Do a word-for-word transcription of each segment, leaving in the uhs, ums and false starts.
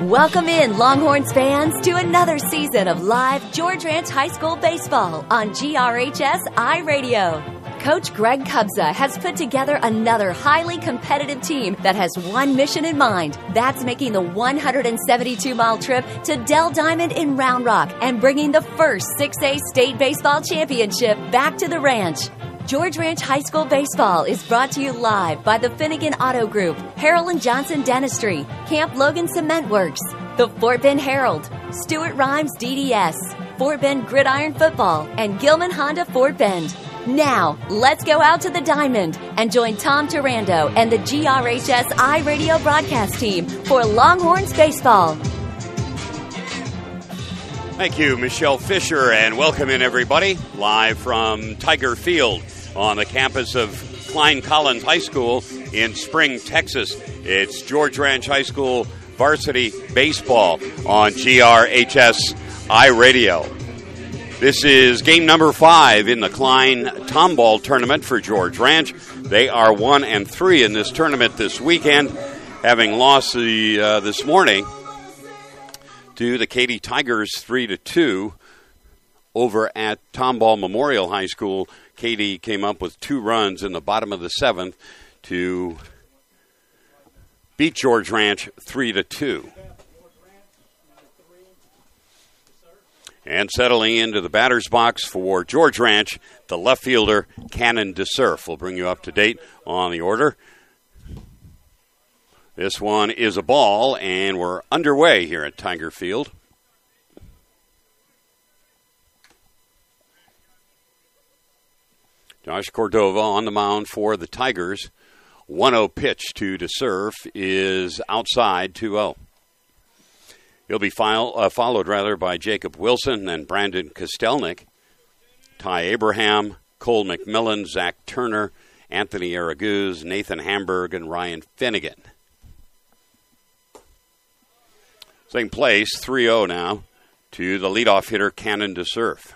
Welcome in, Longhorns fans, to another season of live George Ranch High School baseball on G R H S iRadio. Coach Greg Cubza has put together another highly competitive team that has one mission in mind. That's making the one hundred seventy-two mile trip to Dell Diamond in Round Rock and bringing the first six A state baseball championship back to the ranch. George Ranch High School Baseball is brought to you live by the Finnegan Auto Group, Harrell and Johnson Dentistry, Camp Logan Cement Works, the Fort Bend Herald, Stuart Rhymes D D S, Fort Bend Gridiron Football, and Gilman Honda Fort Bend. Now, let's go out to the Diamond and join Tom Turando and the G R H S iRadio broadcast team for Longhorns Baseball. Thank you, Michelle Fisher, and welcome in, everybody, live from Tiger Field on the campus of Klein Collins High School in Spring, Texas. It's George Ranch High School varsity baseball on G R H S iRadio. This is game number five in the Klein Tomball tournament for George Ranch. They are one and three in this tournament this weekend, having lost the uh, this morning to the Katy Tigers three to two over at Tomball Memorial High School. Katy came up with two runs in the bottom of the seventh to beat George Ranch three to two. And settling into the batter's box for George Ranch, the left fielder, Cannon DeSurf. We'll bring you up to date on the order. This one is a ball, and we're underway here at Tiger Field. Josh Cordova on the mound for the Tigers. one oh pitch to DeSurf is outside two oh. He'll be file, uh, followed rather by Jacob Wilson and Brandon Kostelnik, Ty Abraham, Cole McMillan, Zach Turner, Anthony Araguz, Nathan Hamburg, and Ryan Finnegan. Same place, three oh now, to the leadoff hitter, Cannon DeSurf.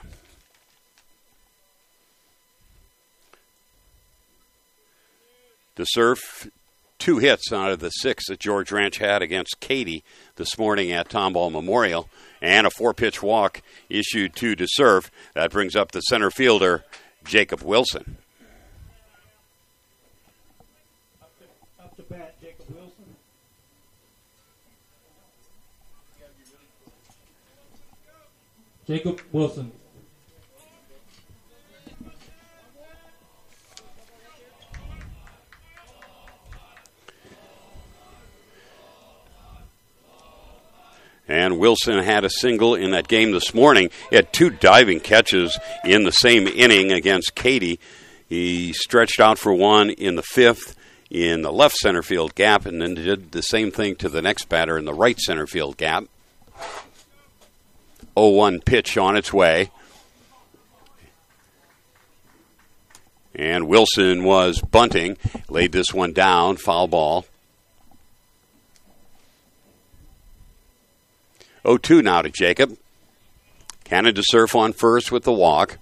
DeSurf, two hits out of the six that George Ranch had against Katy this morning at Tomball Memorial, and a four-pitch walk issued to DeSurf. That brings up the center fielder, Jacob Wilson. Up to, up to bat, Jacob Wilson. Jacob Wilson. And Wilson had a single in that game this morning. He had two diving catches in the same inning against Katy. He stretched out for one in the fifth in the left center field gap, and then did the same thing to the next batter in the right center field gap. oh one pitch on its way. And Wilson was bunting, laid this one down, foul ball. oh two now to Jacob. Cannon DeSurf on first with the walk.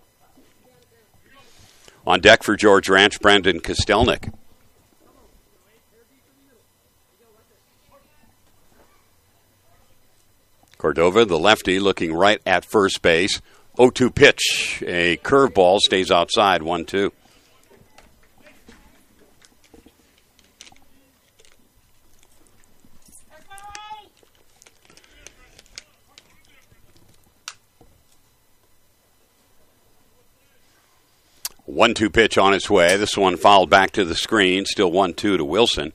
On deck for George Ranch, Brandon Kostelnik. Cordova, the lefty, looking right at first base. oh two pitch. A curveball stays outside, one two. one two pitch on its way. This one fouled back to the screen. Still one two to Wilson.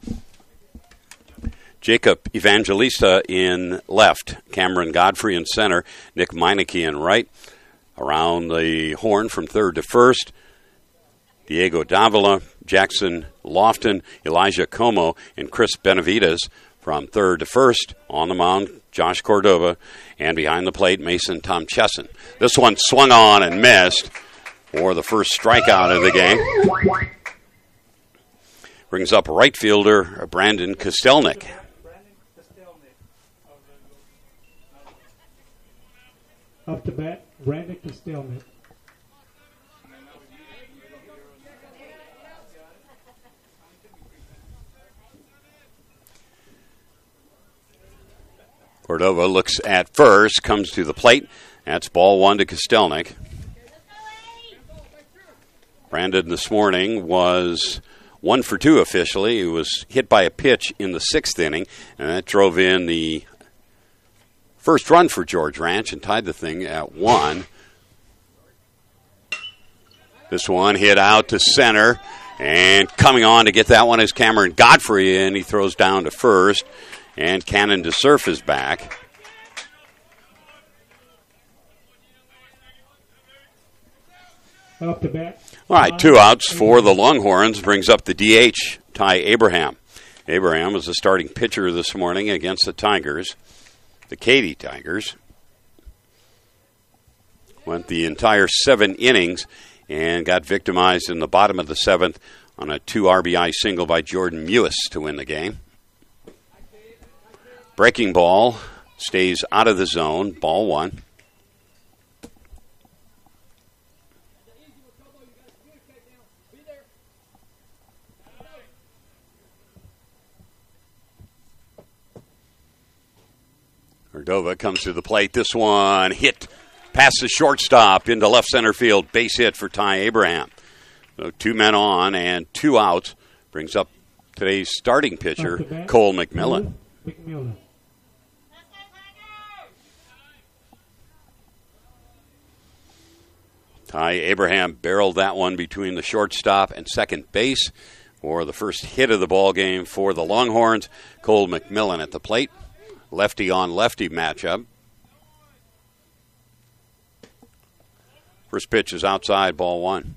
Jacob Evangelista in left. Cameron Godfrey in center. Nick Meineke in right. Around the horn from third to first, Diego Davila, Jackson Lofton, Elijah Como, and Chris Benavides from third to first. On the mound, Josh Cordova. And behind the plate, Mason Tom Chesson. This one swung on and missed for the first strikeout of the game. Brings up right fielder Brandon Kostelnik. Up to bat, Brandon Kostelnik. Cordova looks at first, comes to the plate. That's ball one to Kostelnik. Brandon this morning was one for two officially. He was hit by a pitch in the sixth inning, and that drove in the first run for George Ranch and tied the thing at one. This one hit out to center, and coming on to get that one is Cameron Godfrey, and he throws down to first, and Cannon DeSurf is back. Up to bat. All right, two outs for the Longhorns brings up the D H, Ty Abraham. Abraham was the starting pitcher this morning against the Tigers, the Katy Tigers. Went the entire seven innings and got victimized in the bottom of the seventh on a two R B I single by Jordan Mewis to win the game. Breaking ball stays out of the zone, ball one. Cordova comes to the plate. This one hit past the shortstop into left center field. Base hit for Ty Abraham. So two men on and two outs. Brings up today's starting pitcher, Cole McMillan. McMillan. Ty Abraham barreled that one between the shortstop and second base for the first hit of the ball game for the Longhorns. Cole McMillan at the plate. Lefty on lefty matchup. First pitch is outside, ball one.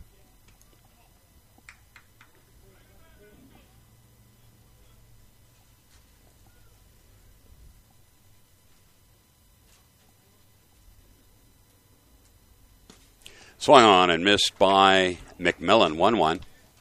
Swung on and missed by McMillan, one one.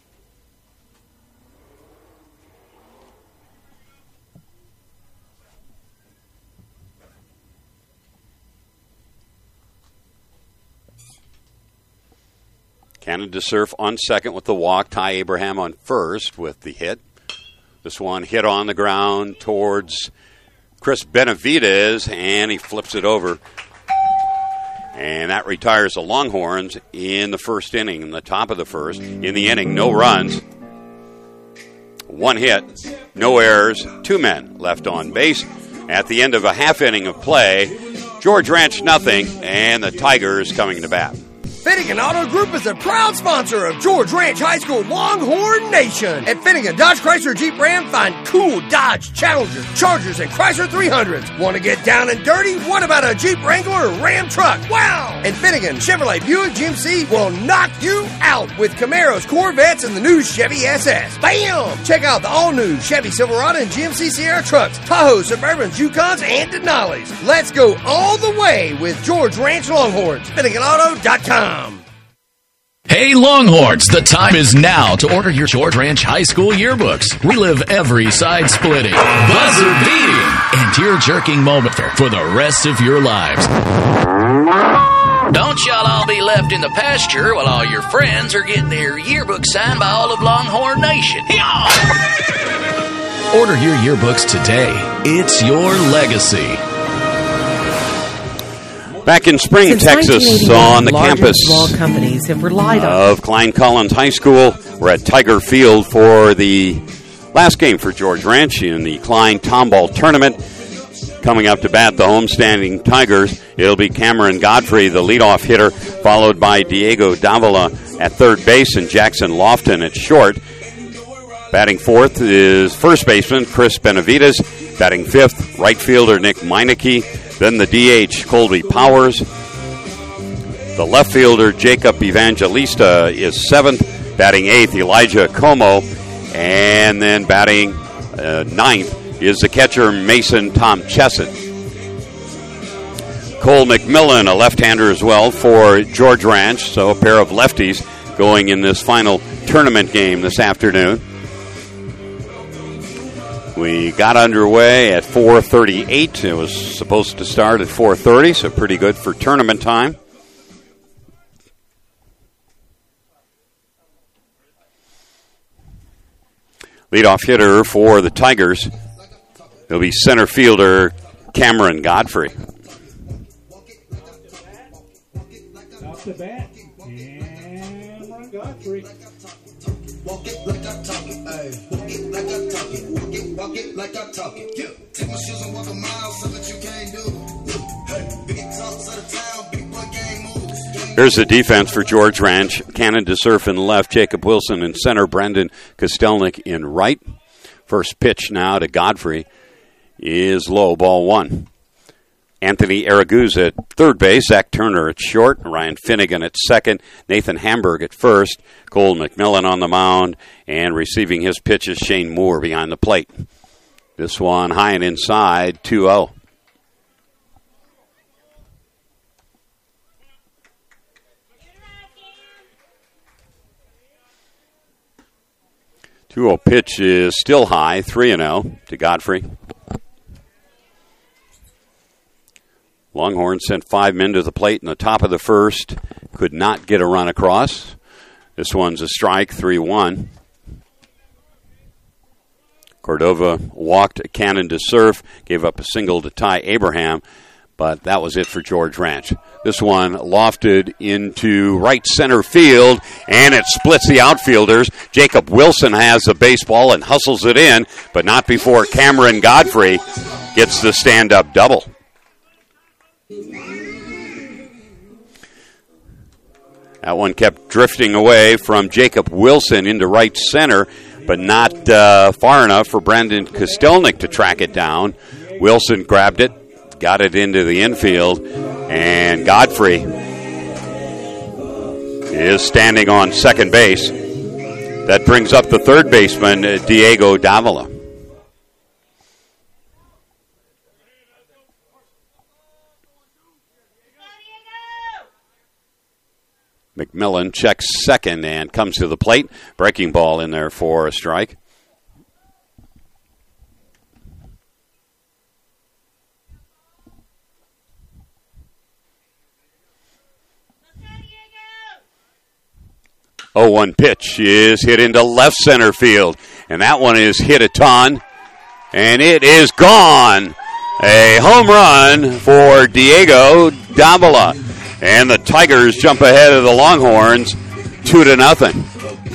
Cannon DeSurf on second with the walk. Ty Abraham on first with the hit. This one hit on the ground towards Chris Benavidez, and he flips it over. And that retires the Longhorns in the first inning, in the top of the first. In the inning, no runs, one hit, no errors, two men left on base. At the end of a half inning of play, George Ranch nothing, and the Tigers coming to bat. Finnegan Auto Group is a proud sponsor of George Ranch High School Longhorn Nation. At Finnegan Dodge Chrysler Jeep Ram, find cool Dodge Challengers, Chargers, and Chrysler three hundreds. Want to get down and dirty? What about a Jeep Wrangler or Ram truck? Wow! And Finnegan Chevrolet Buick G M C will knock you out with Camaros, Corvettes, and the new Chevy S S. Bam! Check out the all-new Chevy Silverado and G M C Sierra trucks, Tahoe, Suburbans, Yukons, and Denali's. Let's go all the way with George Ranch Longhorns. Finnegan Auto dot com. Hey Longhorns, the time is now to order your George Ranch High School yearbooks. Relive every side-splitting, buzzer-beating, and tear-jerking moment for the rest of your lives. Don't y'all all be left in the pasture while all your friends are getting their yearbooks signed by all of Longhorn Nation. Hee-haw! Order your yearbooks today. It's your legacy. Back in Spring, Since Texas, on the large campus and small companies have relied on of Klein Collins High School. We're at Tiger Field for the last game for George Ranch in the Klein Tomball Tournament. Coming up to bat, the homestanding Tigers. It'll be Cameron Godfrey, the leadoff hitter, followed by Diego Davila at third base and Jackson Lofton at short. Batting fourth is first baseman Chris Benavidez. Batting fifth, right fielder Nick Meineke. Then the D H, Colby Powers. The left fielder, Jacob Evangelista, is seventh. Batting eighth, Elijah Como. And then batting uh, ninth is the catcher, Mason Tom Chesson. Cole McMillan, a left-hander as well for George Ranch. So a pair of lefties going in this final tournament game this afternoon. We got underway at four thirty-eight. It was supposed to start at four thirty, so pretty good for tournament time. Leadoff hitter for the Tigers. It'll be center fielder Cameron Godfrey. Off the bat, Cameron Godfrey. Walk it like I talk it, ayy. Walk it like I talk it. Walk it, walk it like I talk it. Yeah. Take my shoes and walk a mile, something that you can't do. Hey, big talks of the town, big boy game moves. Here's the defense for George Ranch. Cannon DeSurf in left, Jacob Wilson in center, Brendan Kostelnik in right. First pitch now to Godfrey is low, ball one. Anthony Araguz at third base, Zach Turner at short, Ryan Finnegan at second, Nathan Hamburg at first, Cole McMillan on the mound, and receiving his pitch is Shane Moore behind the plate. This one high and inside, two oh. two oh pitch is still high, three and oh to Godfrey. Longhorns sent five men to the plate in the top of the first. Could not get a run across. This one's a strike, three one. Cordova walked Cannon DeSurf, gave up a single to Ty Abraham, but that was it for George Ranch. This one lofted into right center field, and it splits the outfielders. Jacob Wilson has the baseball and hustles it in, but not before Cameron Godfrey gets the stand-up double. That one kept drifting away from Jacob Wilson into right center, but not uh, far enough for Brandon Kostelnik to track it down. Wilson grabbed it, got it into the infield, and Godfrey is standing on second base. That brings up the third baseman, Diego Davila. McMillan checks second and comes to the plate. Breaking ball in there for a strike. oh one pitch is hit into left center field. And that one is hit a ton. And it is gone. A home run for Diego Davila. And the Tigers jump ahead of the Longhorns, two to nothing.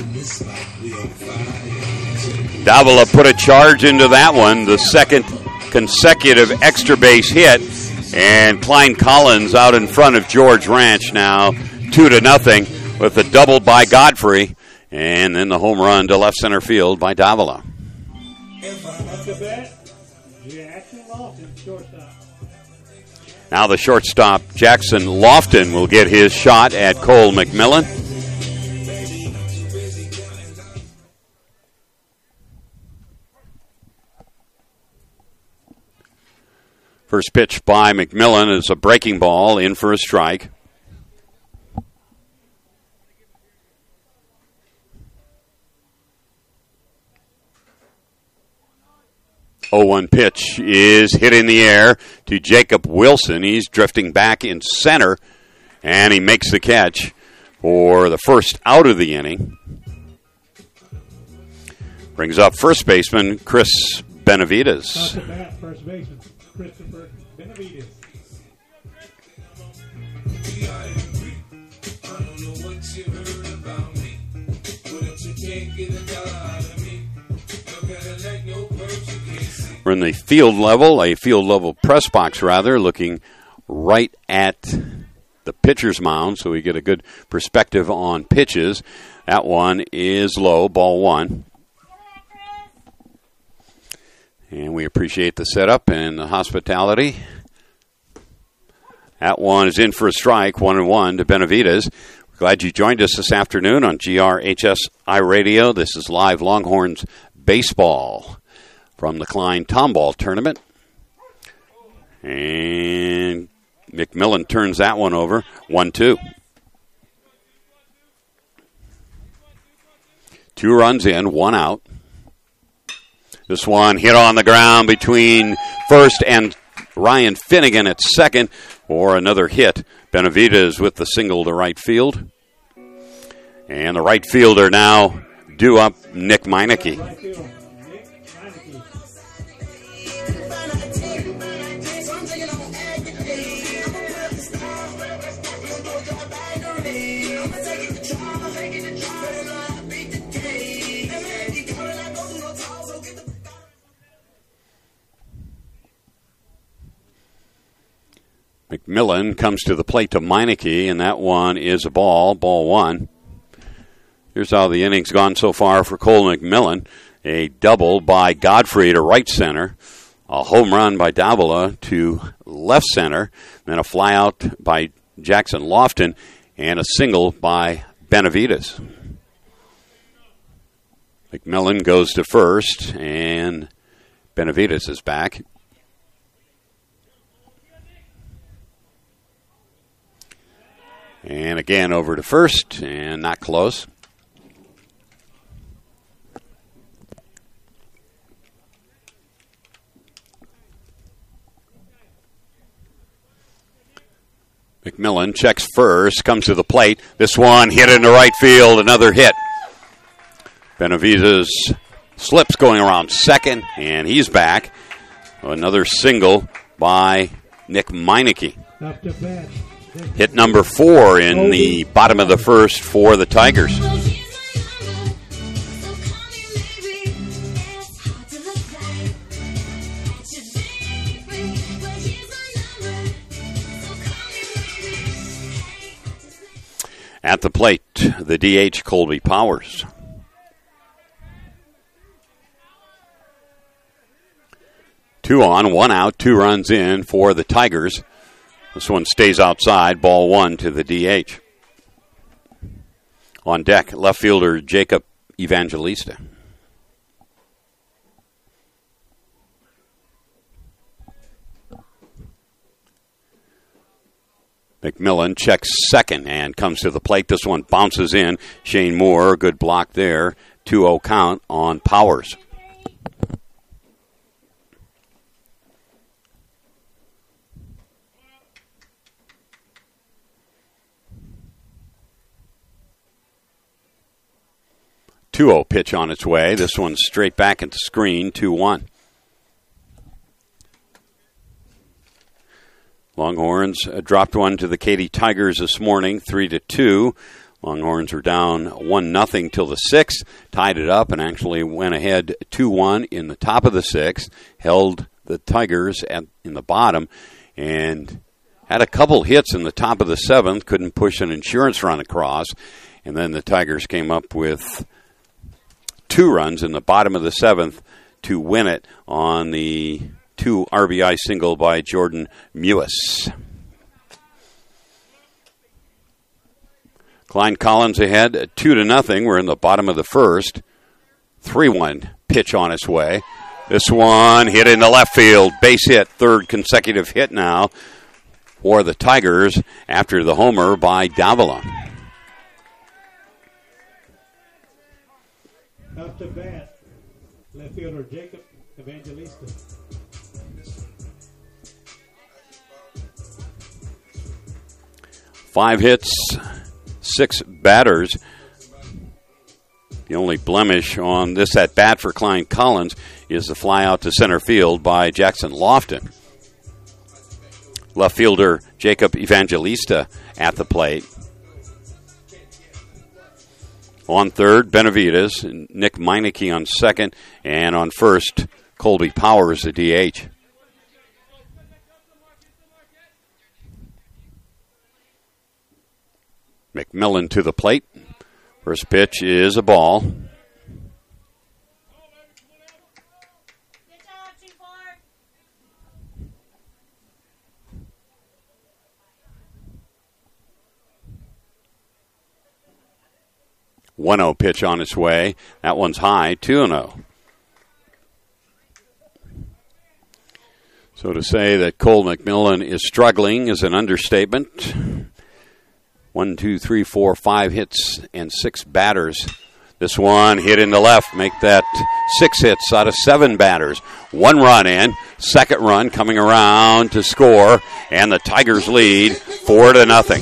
Davila put a charge into that one, the second consecutive extra base hit, and Klein Collins out in front of George Ranch now, two to nothing, with a double by Godfrey, and then the home run to left center field by Davila. Up the bat, Jackson Lofton, shortstop. Now the shortstop, Jackson Lofton, will get his shot at Cole McMillan. First pitch by McMillan is a breaking ball in for a strike. oh one pitch is hit in the air to Jacob Wilson. He's drifting back in center, and he makes the catch for the first out of the inning. Brings up first baseman Chris Benavides. Off the bat, first baseman Christopher Benavides. We're in the field level, a field level press box rather, looking right at the pitcher's mound so we get a good perspective on pitches. That one is low, ball one. And we appreciate the setup and the hospitality. That one is in for a strike, one and one to Benavides. We're glad you joined us this afternoon on G R H S I Radio. This is live Longhorns baseball from the Klein Tomball tournament. And McMillan turns that one over, one two. Two runs in, one out. This one hit on the ground between first and Ryan Finnegan at second for another hit. Benavides with the single to right field. And the right fielder now due up, Nick Meineke. McMillan comes to the plate to Meineke, and that one is a ball, ball one. Here's how the inning's gone so far for Cole McMillan. A double by Godfrey to right center, a home run by Davila to left center, then a fly out by Jackson Lofton, and a single by Benavides. McMillan goes to first, and Benavides is back. And again over to first, and not close. McMillan checks first, comes to the plate. This one hit into right field, another hit. Benavides slips going around second, and he's back. Another single by Nick Meineke. Hit number four in the bottom of the first for the Tigers. At the plate, the D H, Colby Powers. Two on, one out, two runs in for the Tigers. This one stays outside, ball one to the D H. On deck, left fielder Jacob Evangelista. McMillan checks second and comes to the plate. This one bounces in. Shane Moore, good block there. two oh count on Powers. two oh pitch on its way. This one's straight back at the screen, two one. Longhorns uh, dropped one to the Katy Tigers this morning, three to two. Longhorns were down one nothing till the sixth, tied it up, and actually went ahead two one in the top of the sixth, held the Tigers at in the bottom, and had a couple hits in the top of the seventh, couldn't push an insurance run across, and then the Tigers came up with two runs in the bottom of the seventh to win it on the two R B I single by Jordan Mewis. Klein Collins ahead, two to nothing. We're in the bottom of the first. three one pitch on its way. This one hit into left field. Base hit, third consecutive hit now for the Tigers after the homer by Davila. Up to bat, left fielder Jacob Evangelista. Five hits, six batters. The only blemish on this at bat for Klein Collins is the fly out to center field by Jackson Lofton. Left fielder Jacob Evangelista at the plate. On third, Benavides, Nick Meineke on second, and on first, Colby Powers, the D H. McMillan to the plate. First pitch is a ball. one oh pitch on its way. That one's high, two oh. So to say that Cole McMillan is struggling is an understatement. One, two, three, four, five hits and six batters. This one hit in the left. Make that six hits out of seven batters. One run in. Second run coming around to score. And the Tigers lead four to nothing.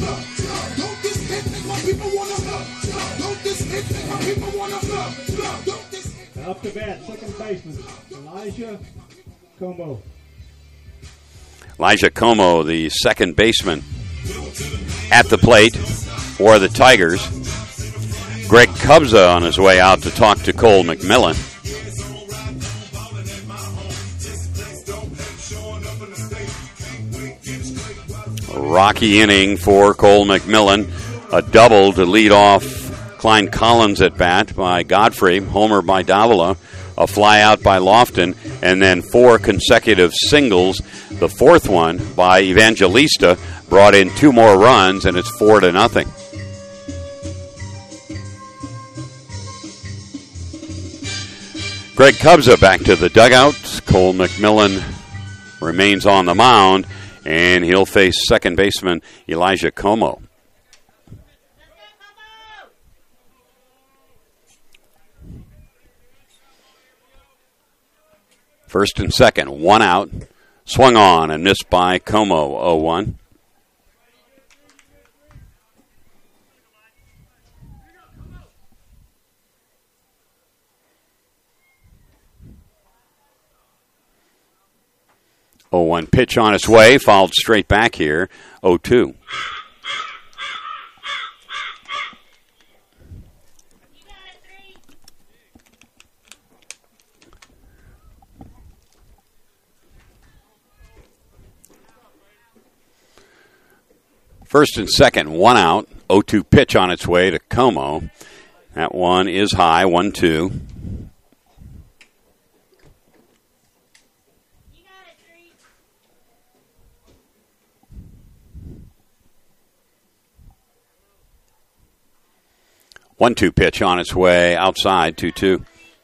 Up to bat, second baseman, Elijah Como. Elijah Como, the second baseman, at the plate for the Tigers. Greg Cubza on his way out to talk to Cole McMillan. rocky inning for Cole McMillan. A double to lead off Klein Collins at bat by Godfrey, homer by Davila, a fly out by Lofton, and then four consecutive singles. The fourth one by Evangelista brought in two more runs, and it's four to nothing. Greg Cubza back to the dugout. Cole McMillan remains on the mound, and he'll face second baseman Elijah Como. First and second, one out. Swung on and missed by Como, oh one. oh one pitch on its way, fouled straight back here, oh two. First and second, one out. oh two pitch on its way to Como. That one is high, one two. one two pitch on its way outside, two two.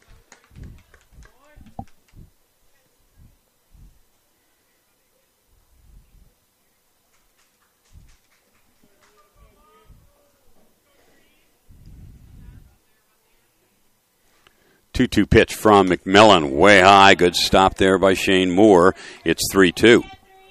two two pitch from McMillan, way high. Good stop there by Shane Moore. It's three two.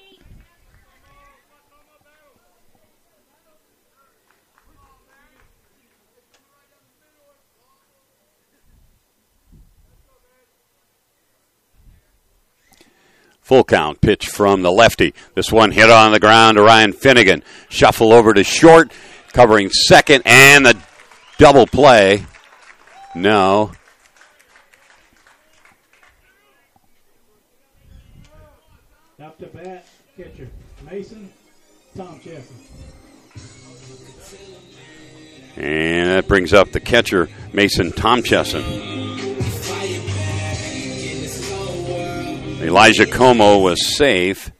Full count pitch from the lefty. This one hit on the ground to Ryan Finnegan. Shuffle over to short, covering second, and the double play. No. Up to bat, catcher Mason Tomchesson. And that brings up the catcher, Mason Tomchesson. Elijah Como was safe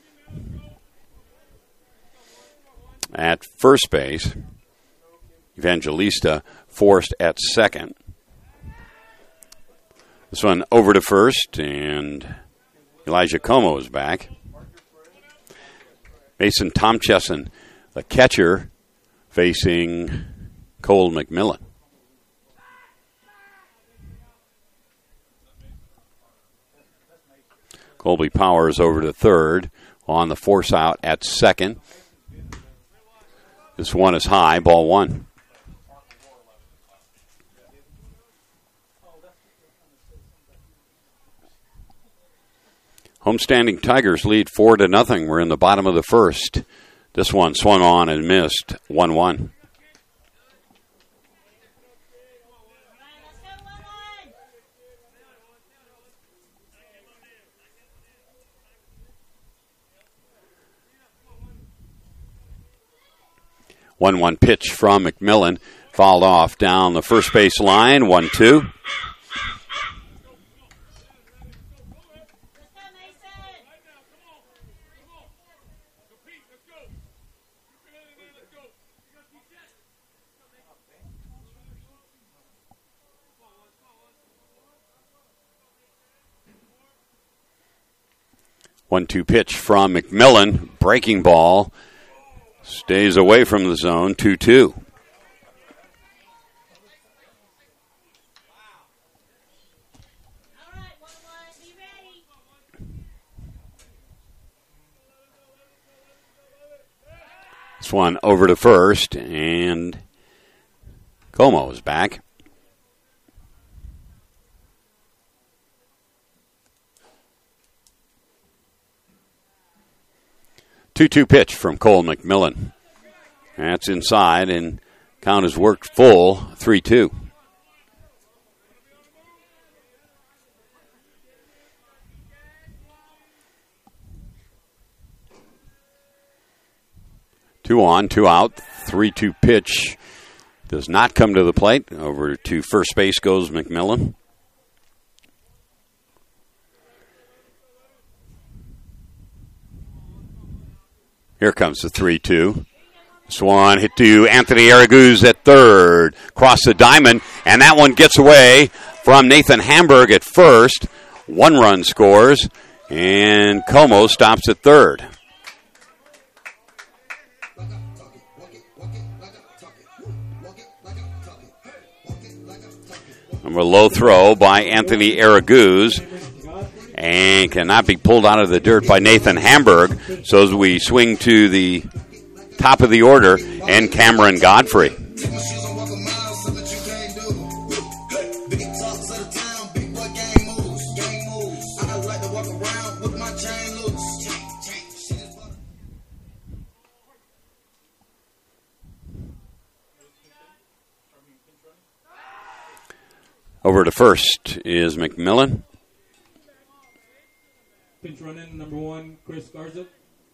at first base. Evangelista forced at second. This one over to first, and Elijah Como is back. Mason Tomchesson, the catcher, facing Cole McMillan. Colby Powers over to third on the force out at second. This one is high, ball one. Homestanding Tigers lead four to nothing. We're in the bottom of the first. This one swung on and missed, one one. one one pitch from McMillan. Fouled off down the first base line. one two. one two pitch from McMillan. Breaking ball. Stays away from the zone, two two. This one over to first, and Como is back. two two pitch from Cole McMillan. That's inside, and count has worked full, three two. Two on, two out. three two pitch does not come to the plate. Over to first base goes McMillan. Here comes the three two. Swan hit to Anthony Araguz at third. Cross the diamond, and that one gets away from Nathan Hamburg at first. One run scores, and Como stops at third. Number low throw by Anthony Araguz, and cannot be pulled out of the dirt by Nathan Hamburg. So as we swing to the top of the order, and Cameron Godfrey. Over to first is McMillan. Pinch running, number one, Chris Garza.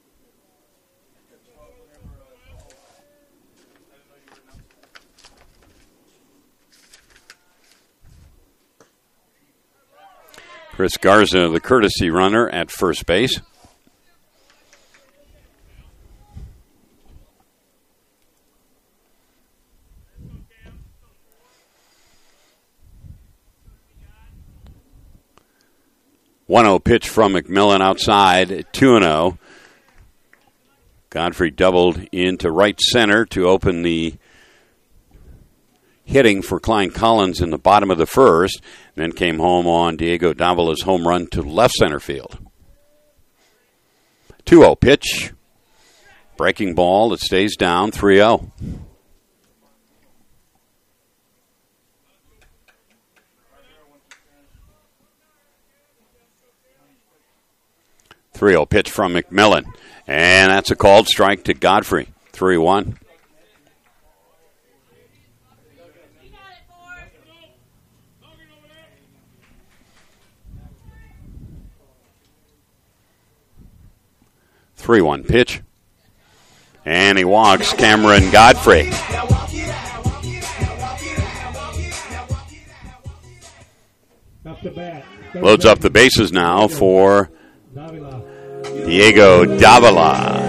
Chris Garza, the courtesy runner at first base. one oh pitch from McMillan outside, two and oh. Godfrey doubled into right center to open the hitting for Klein Collins in the bottom of the first, and then came home on Diego Davola's home run to left center field. two oh pitch. Breaking ball that stays down, three oh. three oh pitch from McMillan. And that's a called strike to Godfrey. three one. three one pitch. And he walks Cameron Godfrey. Up the bat. Loads up the bases now for Diego Davila.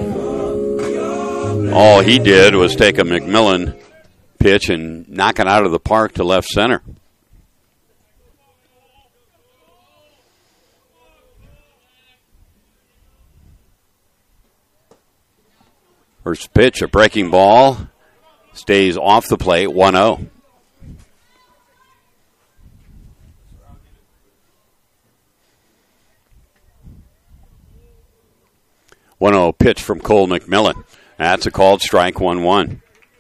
All he did was take a McMillan pitch and knock it out of the park to left center. First pitch, a breaking ball, stays off the plate, one oh. one oh pitch from Cole McMillan. That's a called strike, one one.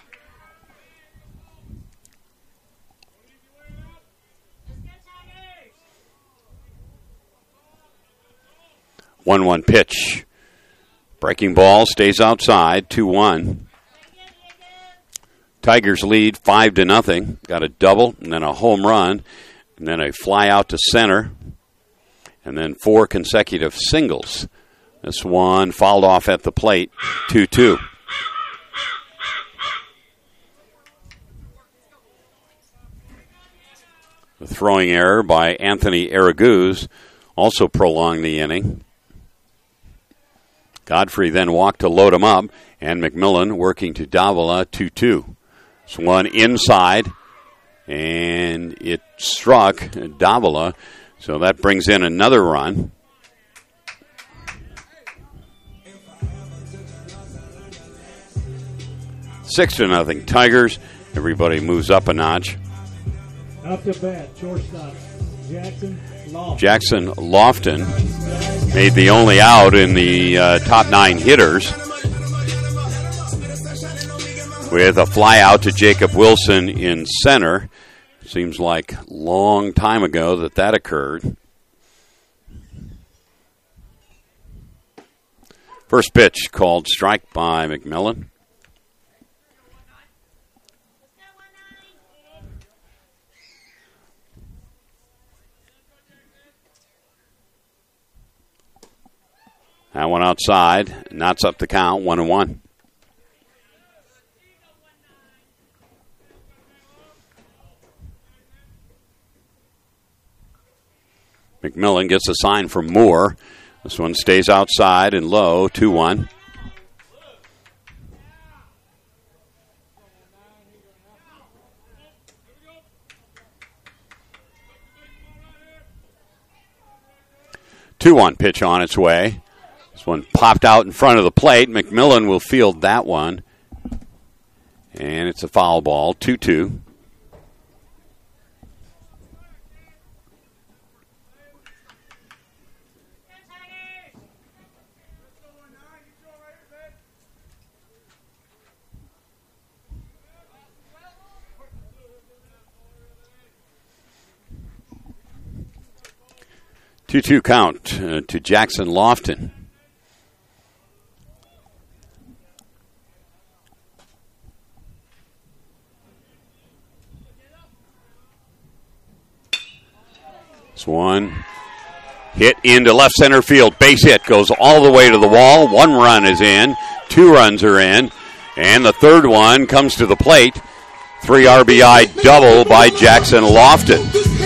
one one pitch. Breaking ball stays outside, two one. Tigers lead five to nothing. Got a double and then a home run and then a fly out to center and then four consecutive singles. This one fouled off at the plate, two two. The throwing error by Anthony Araguz also prolonged the inning. Godfrey then walked to load him up, and McMillan working to Davila, two two. This one inside, and it struck Davila, so that brings in another run. Six to nothing Tigers. Everybody moves up a notch. Up the bat, shortstop, Jackson Lofton. Jackson Lofton made the only out in the uh, top nine hitters with a fly out to Jacob Wilson in center. Seems like a long time ago that that occurred. First pitch called strike by McMillan. That one outside, knots up the count, one and one. McMillan gets a sign from Moore. This one stays outside and low, two one. two one pitch on its way. This one popped out in front of the plate. McMillan will field that one. And it's a foul ball, two two. two two count uh, to Jackson Lofton. This one hit into left center field. Base hit goes all the way to the wall. One run is in. Two runs are in. And the third one comes to the plate. Three R B I double by Jackson Lofton.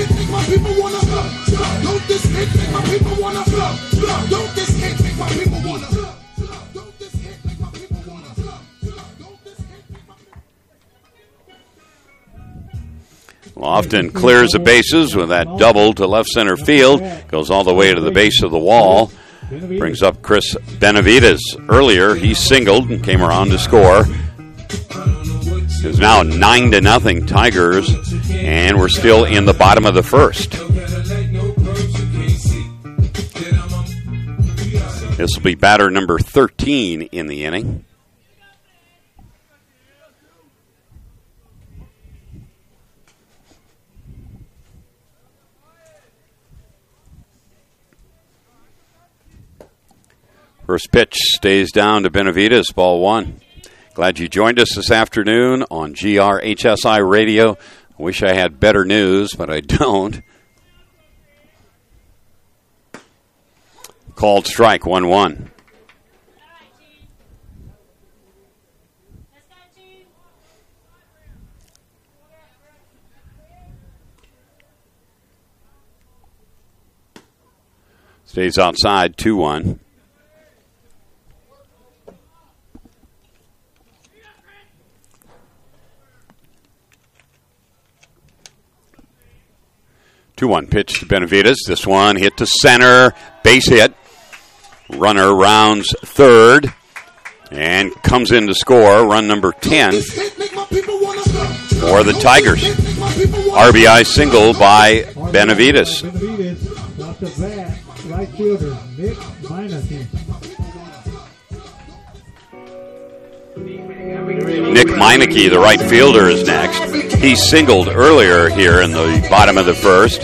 Lofton clears the bases with that double to left center field. Goes all the way to the base of the wall. Brings up Chris Benavides. Earlier, he singled and came around to score. It's now nine to nothing Tigers, and we're still in the bottom of the first. This will be batter number thirteen in the inning. First pitch stays down to Benavides, ball one. Glad you joined us this afternoon on G R H S I Radio. I wish I had better news, but I don't. Called strike, one one. Stays outside, two one. two one pitch to Benavides. This one hit to center. Base hit. Runner rounds third and comes in to score. Run number ten for the Tigers. R B I single by Benavides. Benavides off the bat, right fielder, Nick Meineke. Nick Meineke, the right fielder, is next. He singled earlier here in the bottom of the first.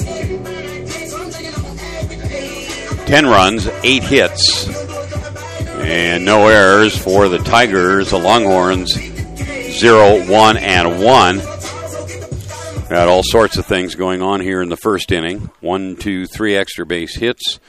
Ten runs, eight hits, and no errors for the Tigers. The Longhorns, zero, one, and one. Got all sorts of things going on here in the first inning. One, two, three extra base hits.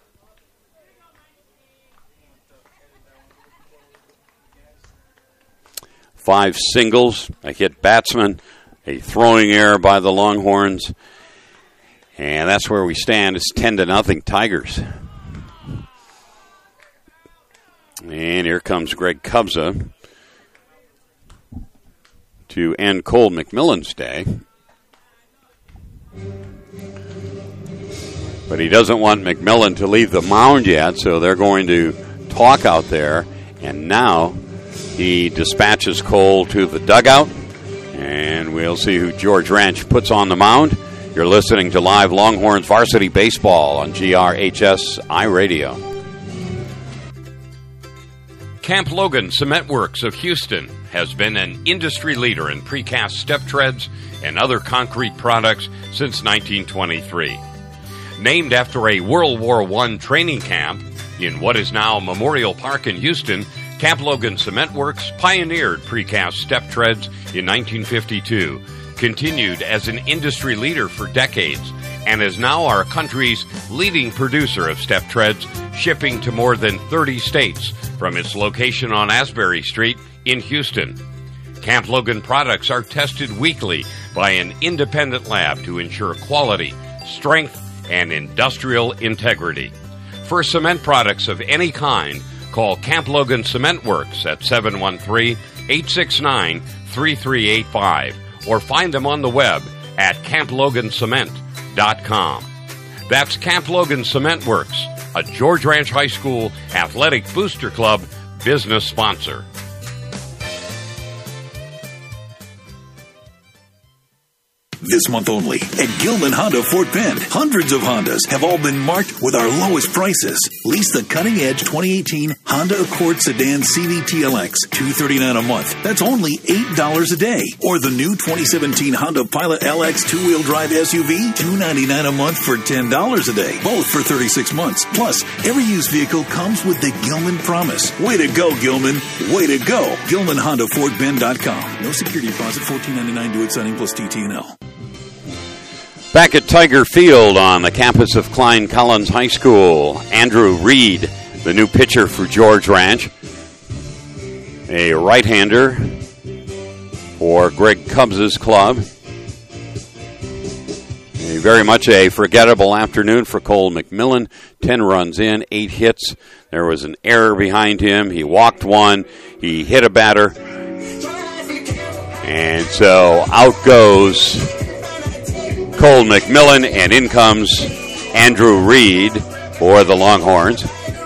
Five singles, a hit batsman, a throwing error by the Longhorns. And that's where we stand. It's ten to nothing Tigers. And here comes Greg Cubza to end Cole McMillan's day. But he doesn't want McMillan to leave the mound yet, so they're going to talk out there. And now he dispatches Cole to the dugout, and we'll see who George Ranch puts on the mound. You're listening to Live Longhorns Varsity Baseball on G R H S I Radio. Camp Logan Cement Works of Houston has been an industry leader in precast step treads and other concrete products since nineteen twenty-three. Named after a World War One training camp in what is now Memorial Park in Houston, Camp Logan Cement Works pioneered precast step treads in nineteen fifty-two, continued as an industry leader for decades, and is now our country's leading producer of step treads, shipping to more than thirty states from its location on Asbury Street in Houston. Camp Logan products are tested weekly by an independent lab to ensure quality, strength, and industrial integrity. For cement products of any kind, call Camp Logan Cement Works at seven one three, eight six nine, three three eight five or find them on the web at camp logan cement dot com. That's Camp Logan Cement Works, a George Ranch High School Athletic Booster Club business sponsor. This month only at Gilman Honda Fort Bend, hundreds of Hondas have all been marked with our lowest prices. Lease the cutting-edge twenty eighteen Honda Accord Sedan C V T L X, two hundred thirty-nine dollars a month. That's only eight dollars a day. Or the new twenty seventeen Honda Pilot L X two-wheel drive S U V, two hundred ninety-nine dollars a month for ten dollars a day. Both for thirty-six months. Plus, every used vehicle comes with the Gilman Promise. Way to go, Gilman. Way to go. Gilman Honda Fort Bend dot com. No security deposit, fourteen ninety-nine do it signing plus T T and L. Back at Tiger Field on the campus of Klein Collins High School, Andrew Reed, the new pitcher for George Ranch, a right-hander for Greg Cubs' club. A very much a forgettable afternoon for Cole McMillan. Ten runs in, eight hits. There was an error behind him. He walked one. He hit a batter. And so out goes Cole McMillan, and in comes Andrew Reed for the Longhorns.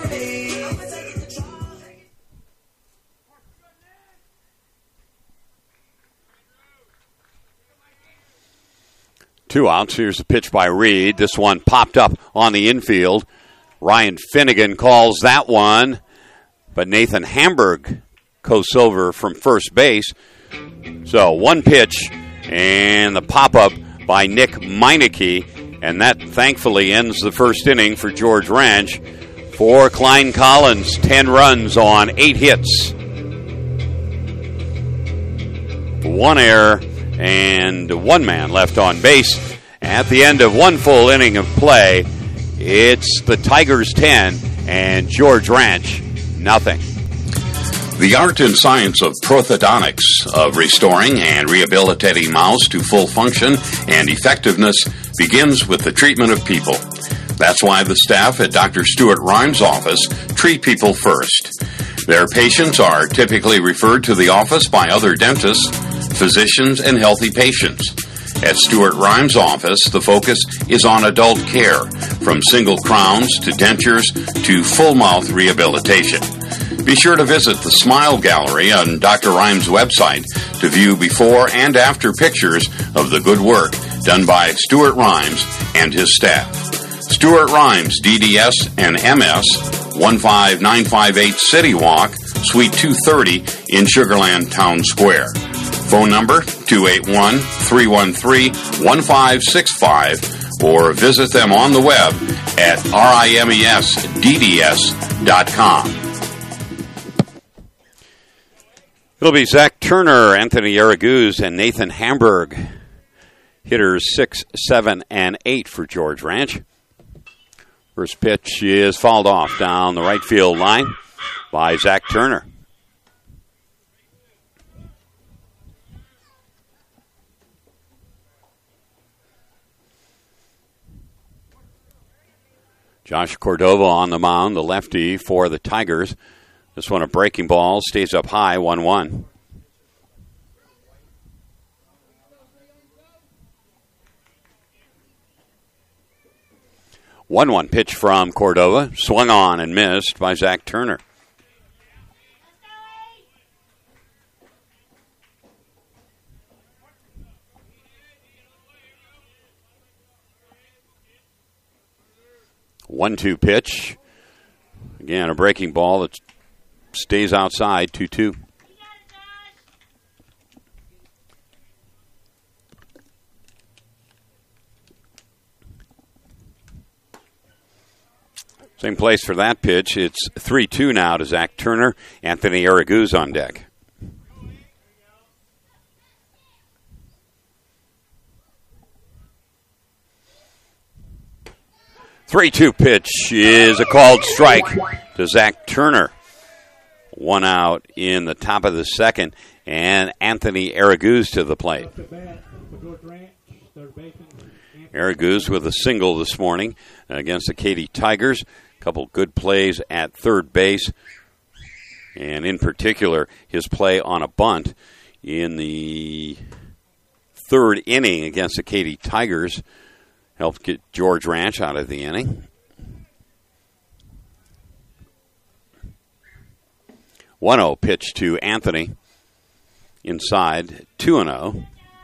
Two outs. Here's a pitch by Reed. This one popped up on the infield. Ryan Finnegan calls that one, but Nathan Hamburg goes over from first base. So one pitch and the pop-up by Nick Meineke, and that thankfully ends the first inning for George Ranch. For Klein Collins, ten runs on eight hits. One error and one man left on base. At the end of one full inning of play, it's the Tigers ten and George Ranch nothing. The art and science of prothodontics, of restoring and rehabilitating mouths to full function and effectiveness, begins with the treatment of people. That's why the staff at Doctor Stuart Rhymes' office treat people first. Their patients are typically referred to the office by other dentists, physicians, and healthy patients. At Stuart Rhymes' office, the focus is on adult care, from single crowns to dentures to full mouth rehabilitation. Be sure to visit the Smile Gallery on Doctor Rhymes' website to view before and after pictures of the good work done by Stuart Rhymes and his staff. Stuart Rhymes, D D S and M S, one five nine five eight City Walk, Suite two thirty in Sugarland Town Square. Phone number two eight one, three one three, one five six five or visit them on the web at rimes d d s dot com. It'll be Zach Turner, Anthony Araguz, and Nathan Hamburg. Hitters six, seven, and eight for George Ranch. First pitch is fouled off down the right field line by Zach Turner. Josh Cordova on the mound, the lefty for the Tigers. This one a breaking ball, stays up high, one one. one one pitch from Cordova, swung on and missed by Zach Turner. one two pitch. Again, a breaking ball that stays outside, two two. Same place for that pitch. It's three two now to Zach Turner. Anthony Araguz on deck. three two pitch is a called strike to Zach Turner. One out in the top of the second, and Anthony Araguz to the plate. Araguz with a single this morning against the Katy Tigers. A couple good plays at third base. And in particular, his play on a bunt in the third inning against the Katy Tigers helped get George Ranch out of the inning. one oh pitch to Anthony. Inside, two and oh.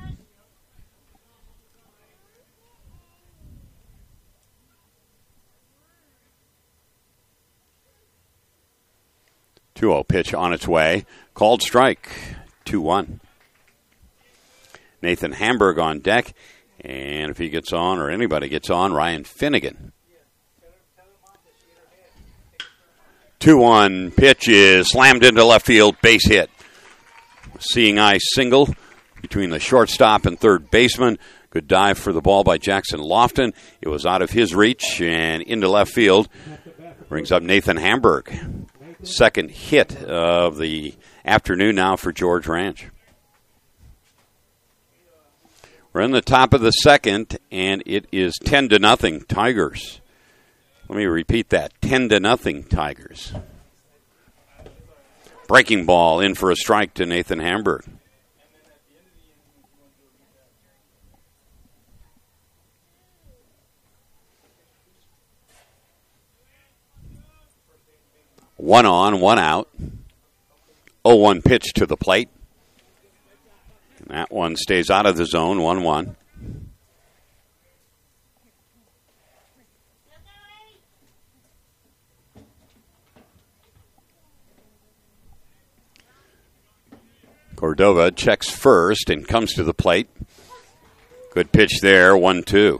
two oh pitch on its way. Called strike. two one. Nathan Hamburg on deck. And if he gets on, or anybody gets on, Ryan Finnegan. two one pitch is slammed into left field. Base hit. Seeing eye single between the shortstop and third baseman. Good dive for the ball by Jackson Lofton. It was out of his reach and into left field. Brings up Nathan Hamburg. Second hit of the afternoon now for George Ranch. We're in the top of the second, and it is ten to nothing Tigers. Let me repeat that. ten to nothing Tigers. Breaking ball in for a strike to Nathan Hamburg. One on, one out. oh one pitch to the plate. And that one stays out of the zone, one one. Cordova checks first and comes to the plate. Good pitch there, one two.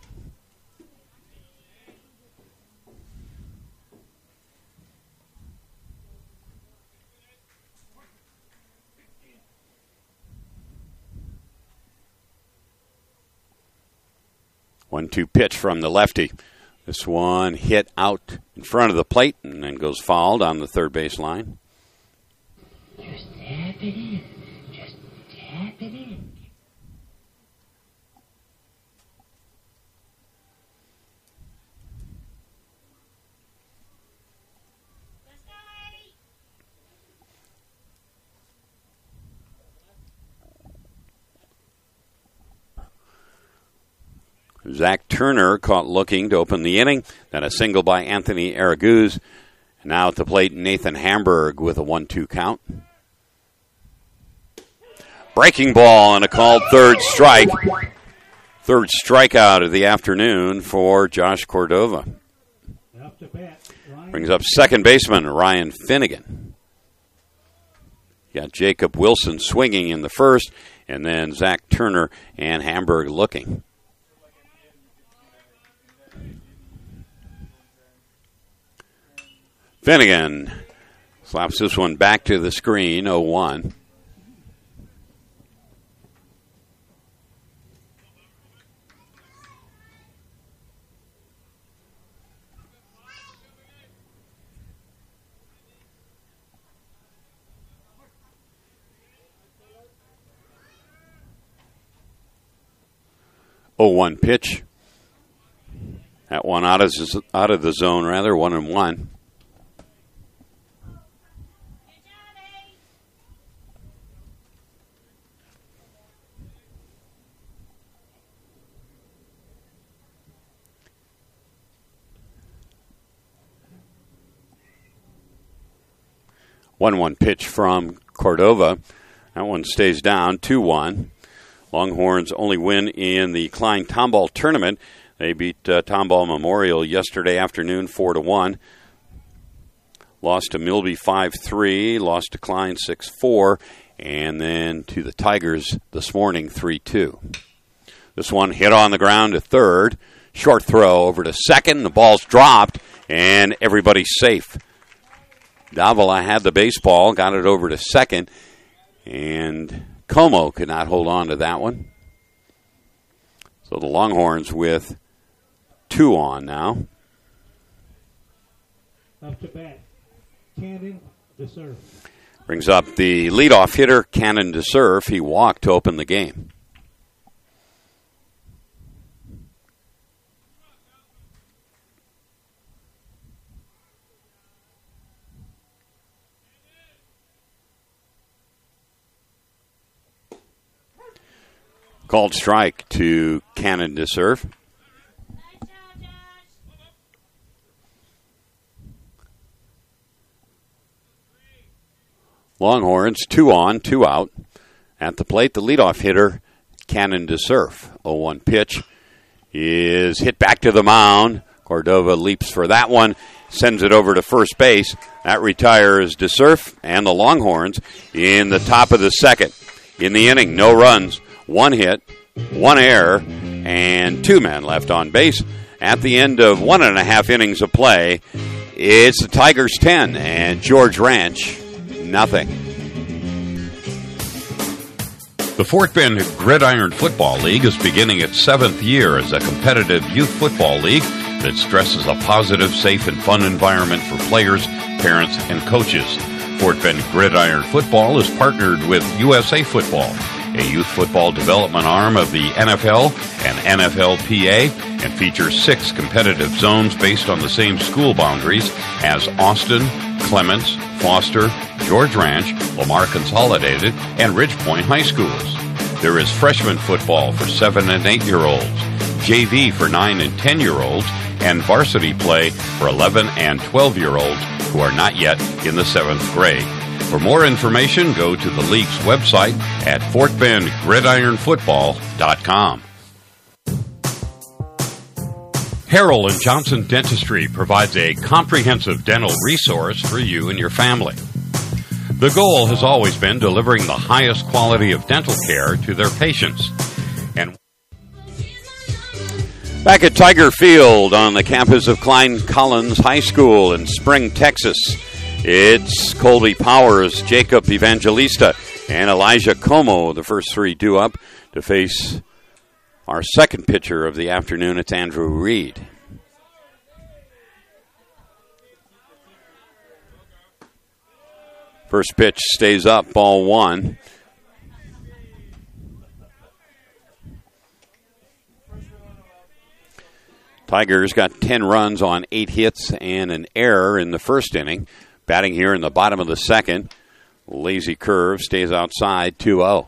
one two pitch from the lefty. This one hit out in front of the plate and then goes fouled on the third base line. Just tap it in. Just tap it in. Zach Turner caught looking to open the inning. Then a single by Anthony Araguz. And now at the plate, Nathan Hamburg with a one two count. Breaking ball and a called third strike. Third strikeout of the afternoon for Josh Cordova. Brings up second baseman Ryan Finnegan. Got Jacob Wilson swinging in the first, and then Zach Turner and Hamburg looking. Finnegan slaps this one back to the screen, oh one. oh one pitch. That one out of, out of the zone, rather, one and one. one one pitch from Cordova. That one stays down, two one. Longhorns only win in the Klein Tomball tournament. They beat uh, Tomball Memorial yesterday afternoon, four to one. Lost to Milby five three. Lost to Klein six four. And then to the Tigers this morning, three two. This one hit on the ground to third. Short throw over to second. The ball's dropped, and everybody's safe. Davila had the baseball, got it over to second, and Como could not hold on to that one. So the Longhorns with two on now. Up to bat, Cannon DeServe. Brings up the leadoff hitter, Cannon DeServe. He walked to open the game. Called strike to Cannon to serve. Longhorns, two on, two out. At the plate, the leadoff hitter, Cannon to serve. oh one pitch is hit back to the mound. Cordova leaps for that one, sends it over to first base. That retires DeSurf and the Longhorns in the top of the second. In the inning, no runs, one hit, one error, and two men left on base. At the end of one and a half innings of play, it's the Tigers ten and George Ranch nothing. The Fort Bend Gridiron Football League is beginning its seventh year as a competitive youth football league that stresses a positive, safe, and fun environment for players, parents, and coaches. Fort Bend Gridiron Football is partnered with U S A Football, a youth football development arm of the N F L and N F L P A, and features six competitive zones based on the same school boundaries as Austin, Clements, Foster, George Ranch, Lamar Consolidated, and Ridge Point High Schools. There is freshman football for seven and eight year olds, J V for nine and ten year olds, and varsity play for eleven and twelve year olds who are not yet in the seventh grade. For more information, go to the league's website at fort bend gridiron football dot com. Harrell and Johnson Dentistry provides a comprehensive dental resource for you and your family. The goal has always been delivering the highest quality of dental care to their patients. And back at Tiger Field on the campus of Klein Collins High School in Spring, Texas, it's Colby Powers, Jacob Evangelista, and Elijah Como. The first three due up to face our second pitcher of the afternoon. It's Andrew Reed. First pitch stays up, ball one. Tigers got ten runs on eight hits and an error in the first inning. Batting here in the bottom of the second. Lazy curve stays outside, two oh.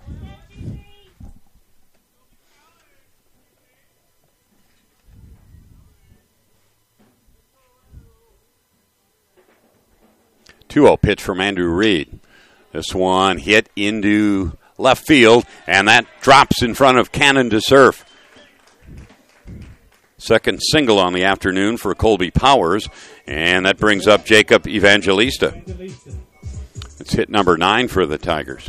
two oh pitch from Andrew Reed. This one hit into left field, and that drops in front of Cannon to serve. Second single on the afternoon for Colby Powers, and that brings up Jacob Evangelista. It's hit number nine for the Tigers.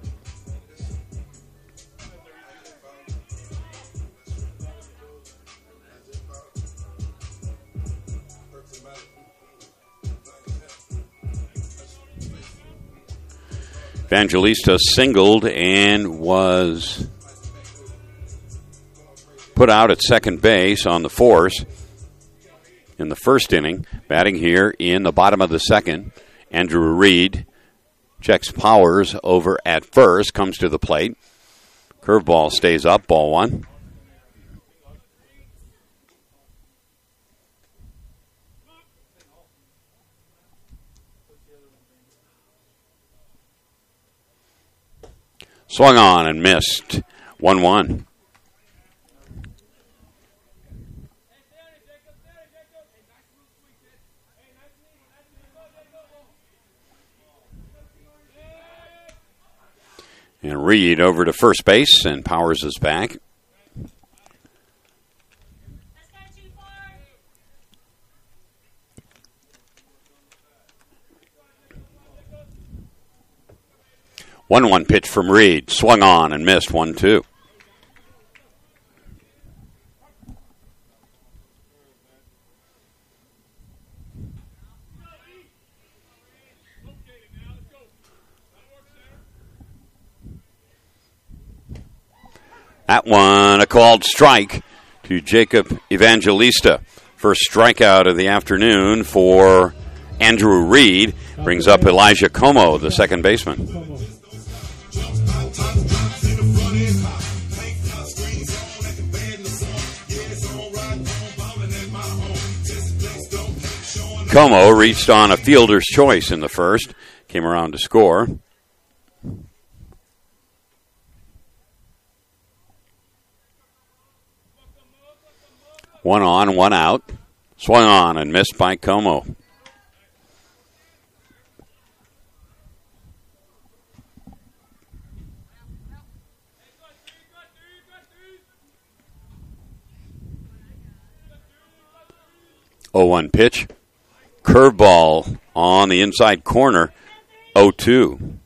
Evangelista singled and was put out at second base on the force in the first inning. Batting here in the bottom of the second, Andrew Reed checks Powers over at first, comes to the plate. Curveball stays up, ball one. Swung on and missed. one one. And Reed over to first base, and Powers is back. one one pitch from Reed. Swung on and missed. one two. That one, a called strike to Jacob Evangelista. First strikeout of the afternoon for Andrew Reed. Brings up Elijah Como, the second baseman. Como reached on a fielder's choice in the first. Came around to score. One on, one out. Swung on and missed by Como. oh one pitch. Curveball on the inside corner. oh two.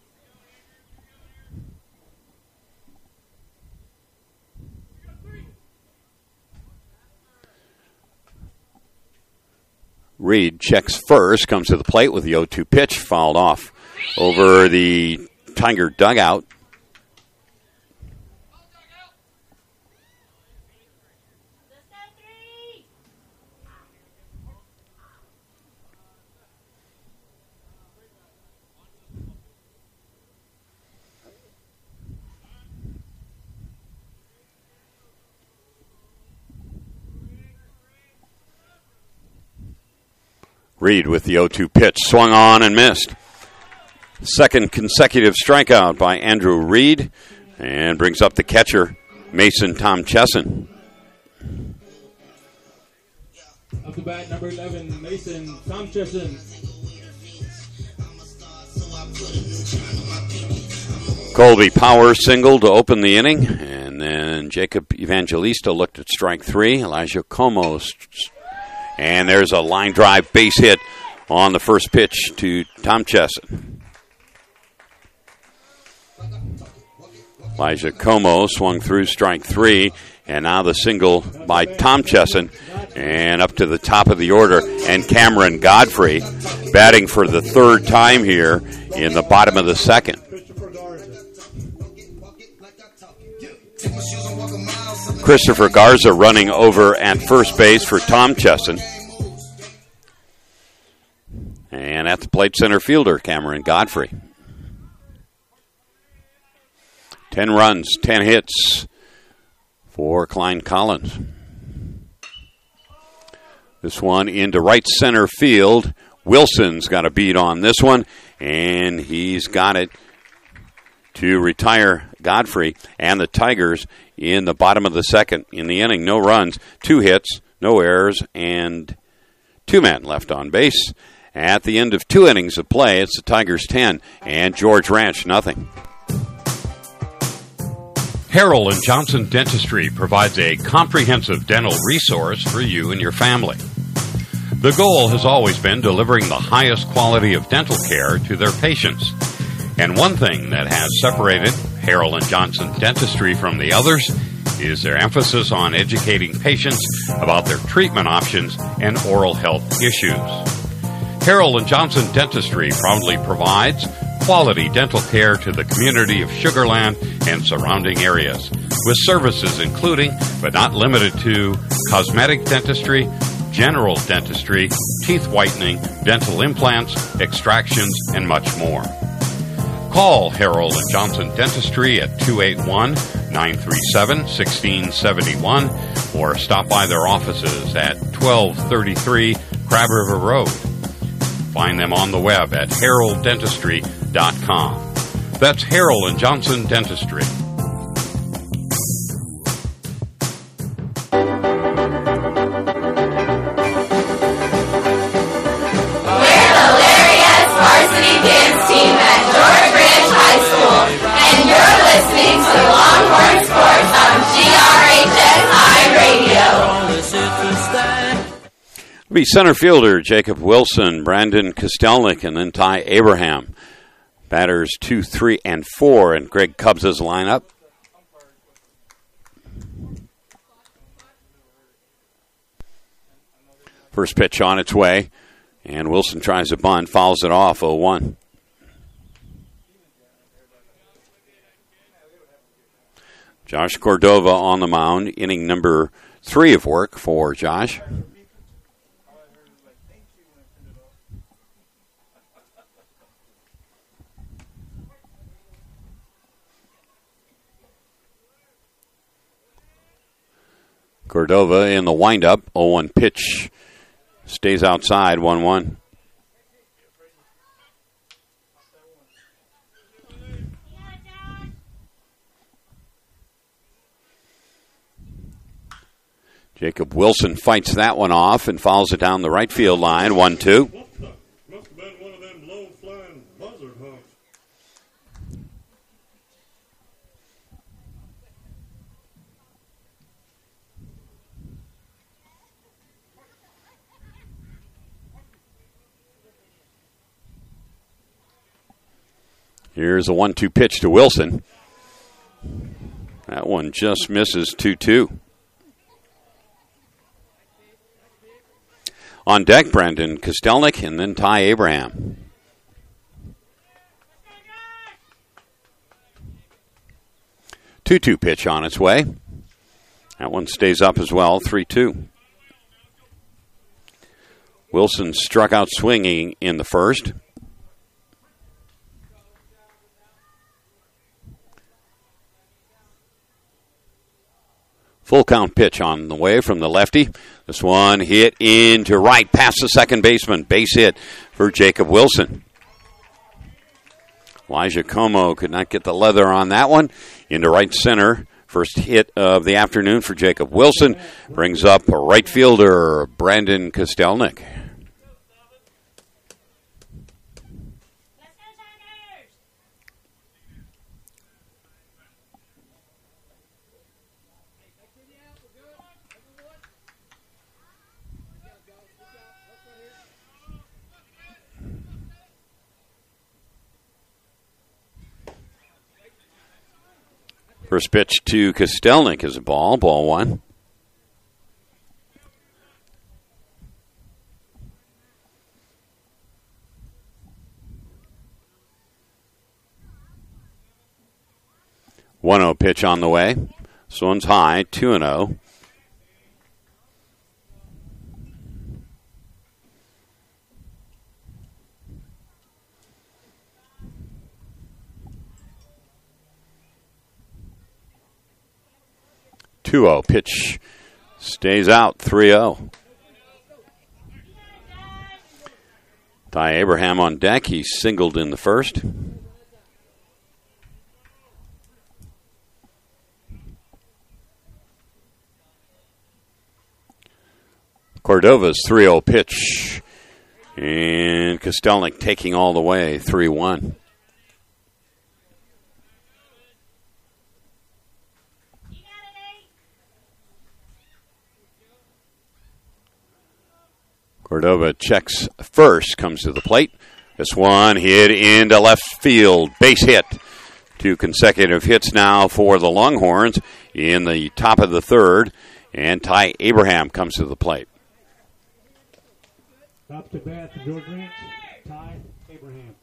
Reed checks first, comes to the plate with the oh two pitch, fouled off over the Tiger dugout. Reed with the oh two pitch, swung on and missed. Second consecutive strikeout by Andrew Reed, and brings up the catcher, Mason Tom Chesson. Up to bat, number eleven, Mason Tom Chesson. Colby Power single to open the inning, and then Jacob Evangelista looked at strike three. Elijah Como, and there's a line drive base hit on the first pitch to Tom Chesson. Elijah Como swung through strike three, and now the single by Tom Chesson, and up to the top of the order, and Cameron Godfrey batting for the third time here in the bottom of the second. Christopher Garza running over at first base for Tom Chesson. And at the plate, center fielder Cameron Godfrey. Ten runs, ten hits for Klein Collins. This one into right center field. Wilson's got a beat on this one, and he's got it to retire Godfrey and the Tigers in the bottom of the second. In the inning, no runs, two hits, no errors, and two men left on base. At the end of two innings of play, it's the Tigers ten and George Ranch nothing. Harrell and Johnson Dentistry provides a comprehensive dental resource for you and your family. The goal has always been delivering the highest quality of dental care to their patients. And one thing that has separated Harrell and Johnson Dentistry from the others is their emphasis on educating patients about their treatment options and oral health issues. Harrell and Johnson Dentistry proudly provides quality dental care to the community of Sugar Land and surrounding areas, with services including, but not limited to, cosmetic dentistry, general dentistry, teeth whitening, dental implants, extractions, and much more. Call Harrell and Johnson Dentistry at two eight one, nine three seven, one six seven one or stop by their offices at twelve thirty-three Crab River Road. Find them on the web at harrell dentistry dot com. That's Harrell and Johnson Dentistry. Be center fielder Jacob Wilson, Brandon Kostelnik, and then Ty Abraham. Batters two, three, and four, and Greg Cubs' lineup. First pitch on its way, and Wilson tries a bunt, fouls it off, oh one. Josh Cordova on the mound, inning number three of work for Josh. Cordova in the windup, oh one pitch, stays outside, one one. Jacob Wilson fights that one off and fouls it down the right field line. one two. Must have been one of them low-flying buzzard hawks. Here's a one two pitch to Wilson. That one just misses two two. On deck, Brandon Kostelnik and then Ty Abraham. two two pitch on its way. That one stays up as well, three two. Wilson struck out swinging in the first. Full count pitch on the way from the lefty. This one hit into right past the second baseman. Base hit for Jacob Wilson. Elijah Como could not get the leather on that one. Into right center. First hit of the afternoon for Jacob Wilson. Brings up a right fielder, Brandon Kostelnik. First pitch to Kostelnik is a ball, ball one. one oh pitch on the way. This one's high, two and oh. two oh pitch stays out, three oh. Ty Abraham on deck. He singled in the first. Cordova's three oh pitch. And Kostelnik taking all the way, three one. Cordova checks first, comes to the plate. This one hit into left field. Base hit. Two consecutive hits now for the Longhorns in the top of the third. And Ty Abraham comes to the plate. Up to bat for George Ranch, Ty Abraham.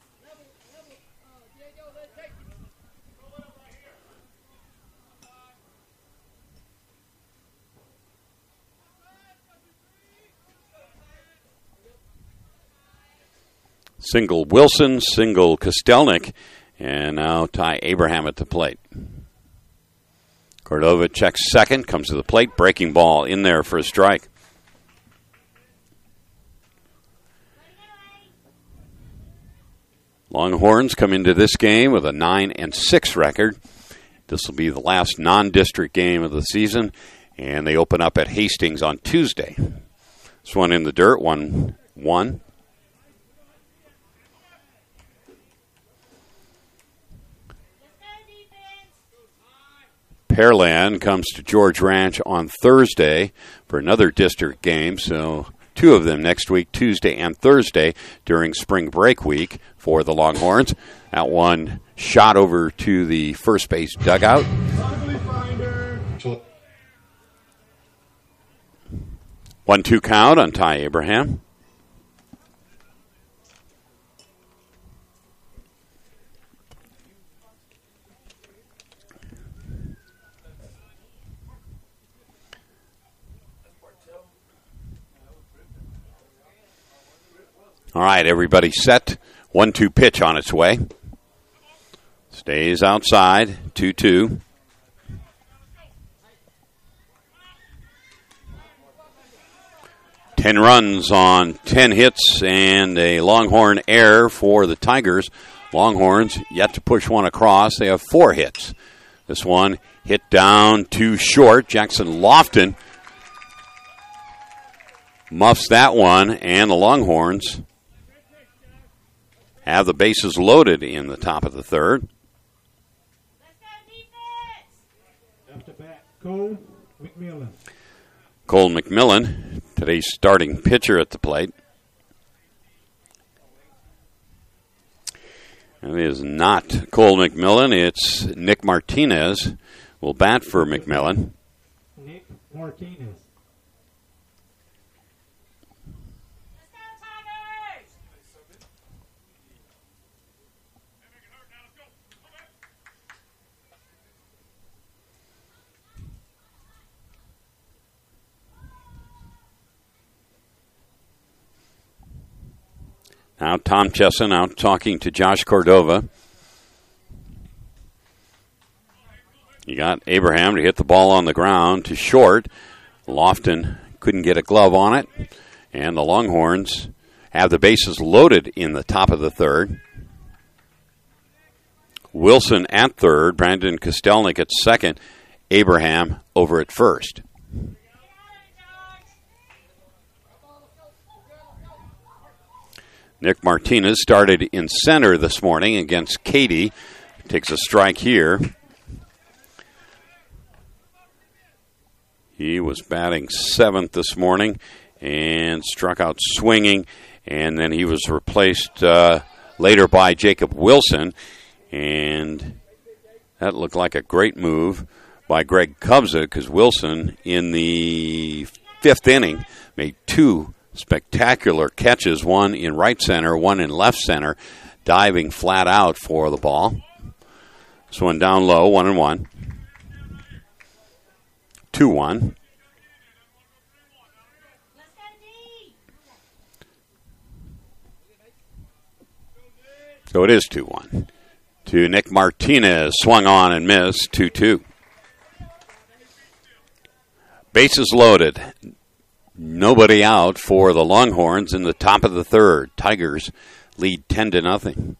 Single Wilson, single Kostelnik, and now Ty Abraham at the plate. Cordova checks second, comes to the plate, breaking ball in there for a strike. Longhorns come into this game with a nine and six record. This will be the last non-district game of the season, and they open up at Hastings on Tuesday. This one in the dirt, one one. Pearland comes to George Ranch on Thursday for another district game, so two of them next week, Tuesday and Thursday, during spring break week for the Longhorns. That one shot over to the first base dugout. one two count on Ty Abraham. All right, everybody set. one two pitch on its way. Stays outside, two two. Ten runs on ten hits and a Longhorn error for the Tigers. Longhorns yet to push one across. They have four hits. This one hit down too short. Jackson Lofton muffs that one, and the Longhorns have the bases loaded in the top of the third. Up to bat, Cole McMillan. Cole McMillan, today's starting pitcher at the plate. It is not Cole McMillan, it's Nick Martinez will bat for McMillan. Nick Martinez. Now Tom Chesson out talking to Josh Cordova. You got Abraham to hit the ball on the ground to short. Lofton couldn't get a glove on it. And the Longhorns have the bases loaded in the top of the third. Wilson at third, Brandon Kostelnik at second, Abraham over at first. Nick Martinez started in center this morning against Katy. Takes a strike here. He was batting seventh this morning and struck out swinging. And then he was replaced uh, later by Jacob Wilson. And that looked like a great move by Greg Kubza, because Wilson in the fifth inning made two spectacular catches, one in right center, one in left center, diving flat out for the ball. This one down low, one and one. two one. So it is two one. To Nick Martinez, swung on and missed, two two. Bases loaded. Nobody out for the Longhorns in the top of the third. Tigers lead ten to nothing.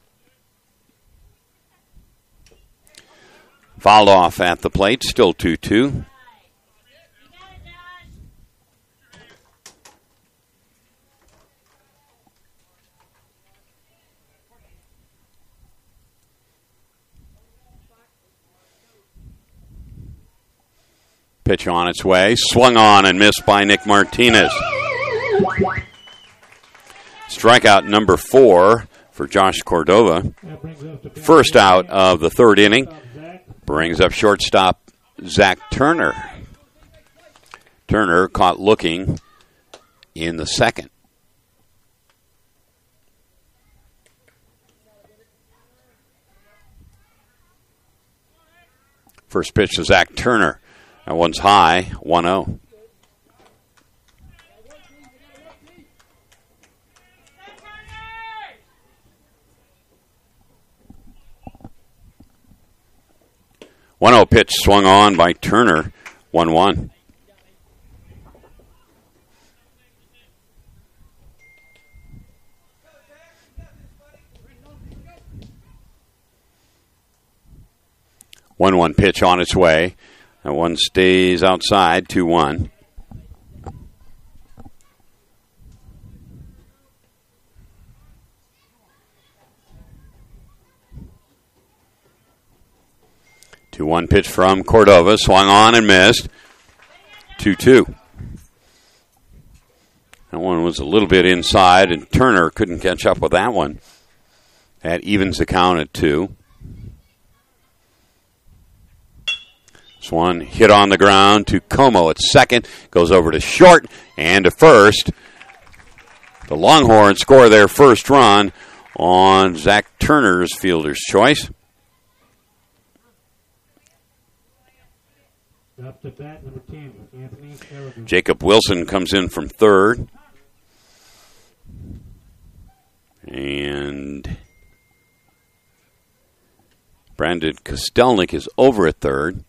Fouled off at the plate, still two two. Pitch on its way, swung on and missed by Nick Martinez. Strikeout number four for Josh Cordova. First out of the third inning. Brings up shortstop Zach Turner. Turner caught looking in the second. First pitch to Zach Turner. That one's high, one oh. one oh pitch swung on by Turner, one one. one one pitch on its way. That one stays outside, two one. two one pitch from Cordova, swung on and missed, two two. That one was a little bit inside, and Turner couldn't catch up with that one. That evens the count at two. This one hit on the ground to Como at second. Goes over to short and to first. The Longhorns score their first run on Zach Turner's fielder's choice. Up to bat, number ten, Anthony Aragon. Jacob Wilson comes in from third. And Brandon Kostelnik is over at third.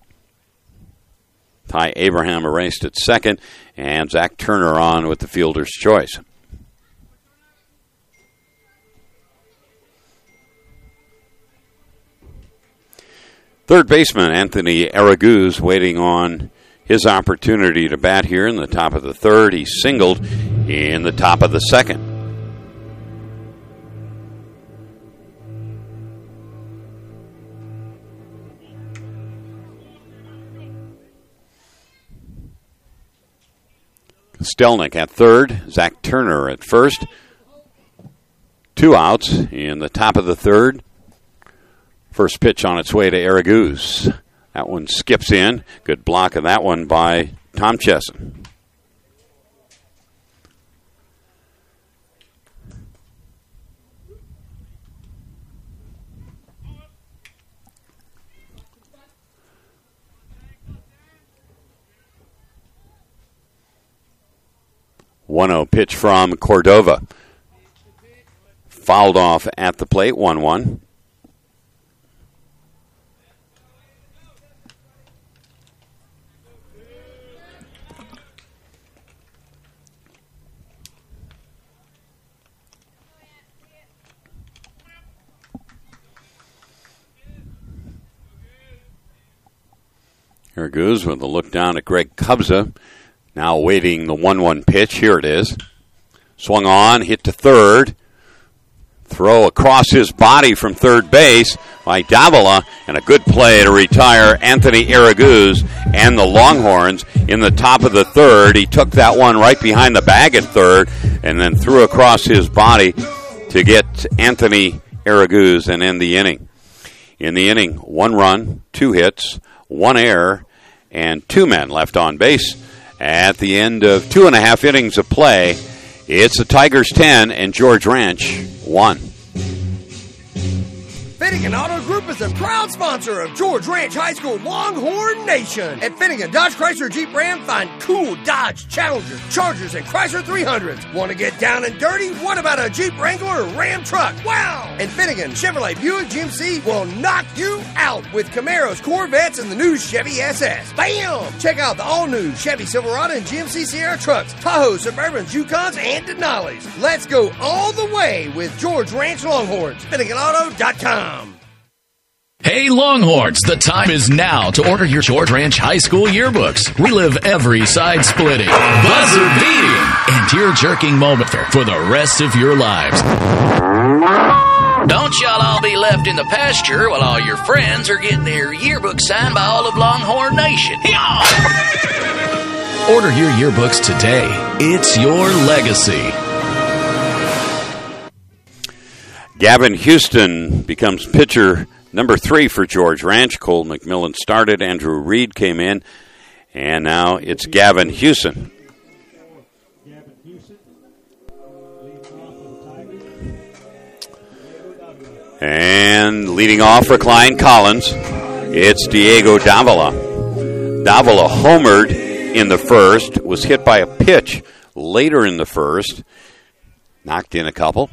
Ty Abraham erased at second, and Zach Turner on with the fielder's choice. Third baseman Anthony Araguz waiting on his opportunity to bat here in the top of the third. He singled in the top of the second. Stelnick at third, Zach Turner at first. Two outs in the top of the third. First pitch on its way to Araguz. That one skips in. Good block of that one by Tom Chesson. one oh pitch from Cordova. Fouled off at the plate, one one. Here goes with a look down at Greg Cubza. Now awaiting the one one pitch. Here it is. Swung on, hit to third. Throw across his body from third base by Davila, and a good play to retire Anthony Araguz and the Longhorns in the top of the third. He took that one right behind the bag at third and then threw across his body to get Anthony Araguz and end the inning. In the inning, one run, two hits, one error, and two men left on base. At the end of two and a half innings of play, it's the Tigers ten and George Ranch one. Finnegan Auto Group is a proud sponsor of George Ranch High School Longhorn Nation. At Finnegan Dodge Chrysler Jeep Ram, find cool Dodge Challenger, Chargers, and Chrysler three hundreds. Want to get down and dirty? What about a Jeep Wrangler or Ram truck? Wow! And Finnegan Chevrolet Buick G M C will knock you out with Camaros, Corvettes, and the new Chevy S S. Bam! Check out the all-new Chevy Silverado and G M C Sierra trucks, Tahoe, Suburbans, Yukons, and Denali's. Let's go all the way with George Ranch Longhorns. Finnegan Auto dot com. Hey Longhorns, the time is now to order your George Ranch High School yearbooks. Relive every side-splitting, buzzer-beating, and tear-jerking moment for the rest of your lives. Don't y'all all be left in the pasture while all your friends are getting their yearbook signed by all of Longhorn Nation. Order your yearbooks today. It's your legacy. Gavin Houston becomes pitcher number three for George Ranch. Cole McMillan started. Andrew Reed came in. And now it's Gavin Houston. And leading off for Klein Collins, it's Diego Davila. Davila homered in the first, was hit by a pitch later in the first, knocked in a couple.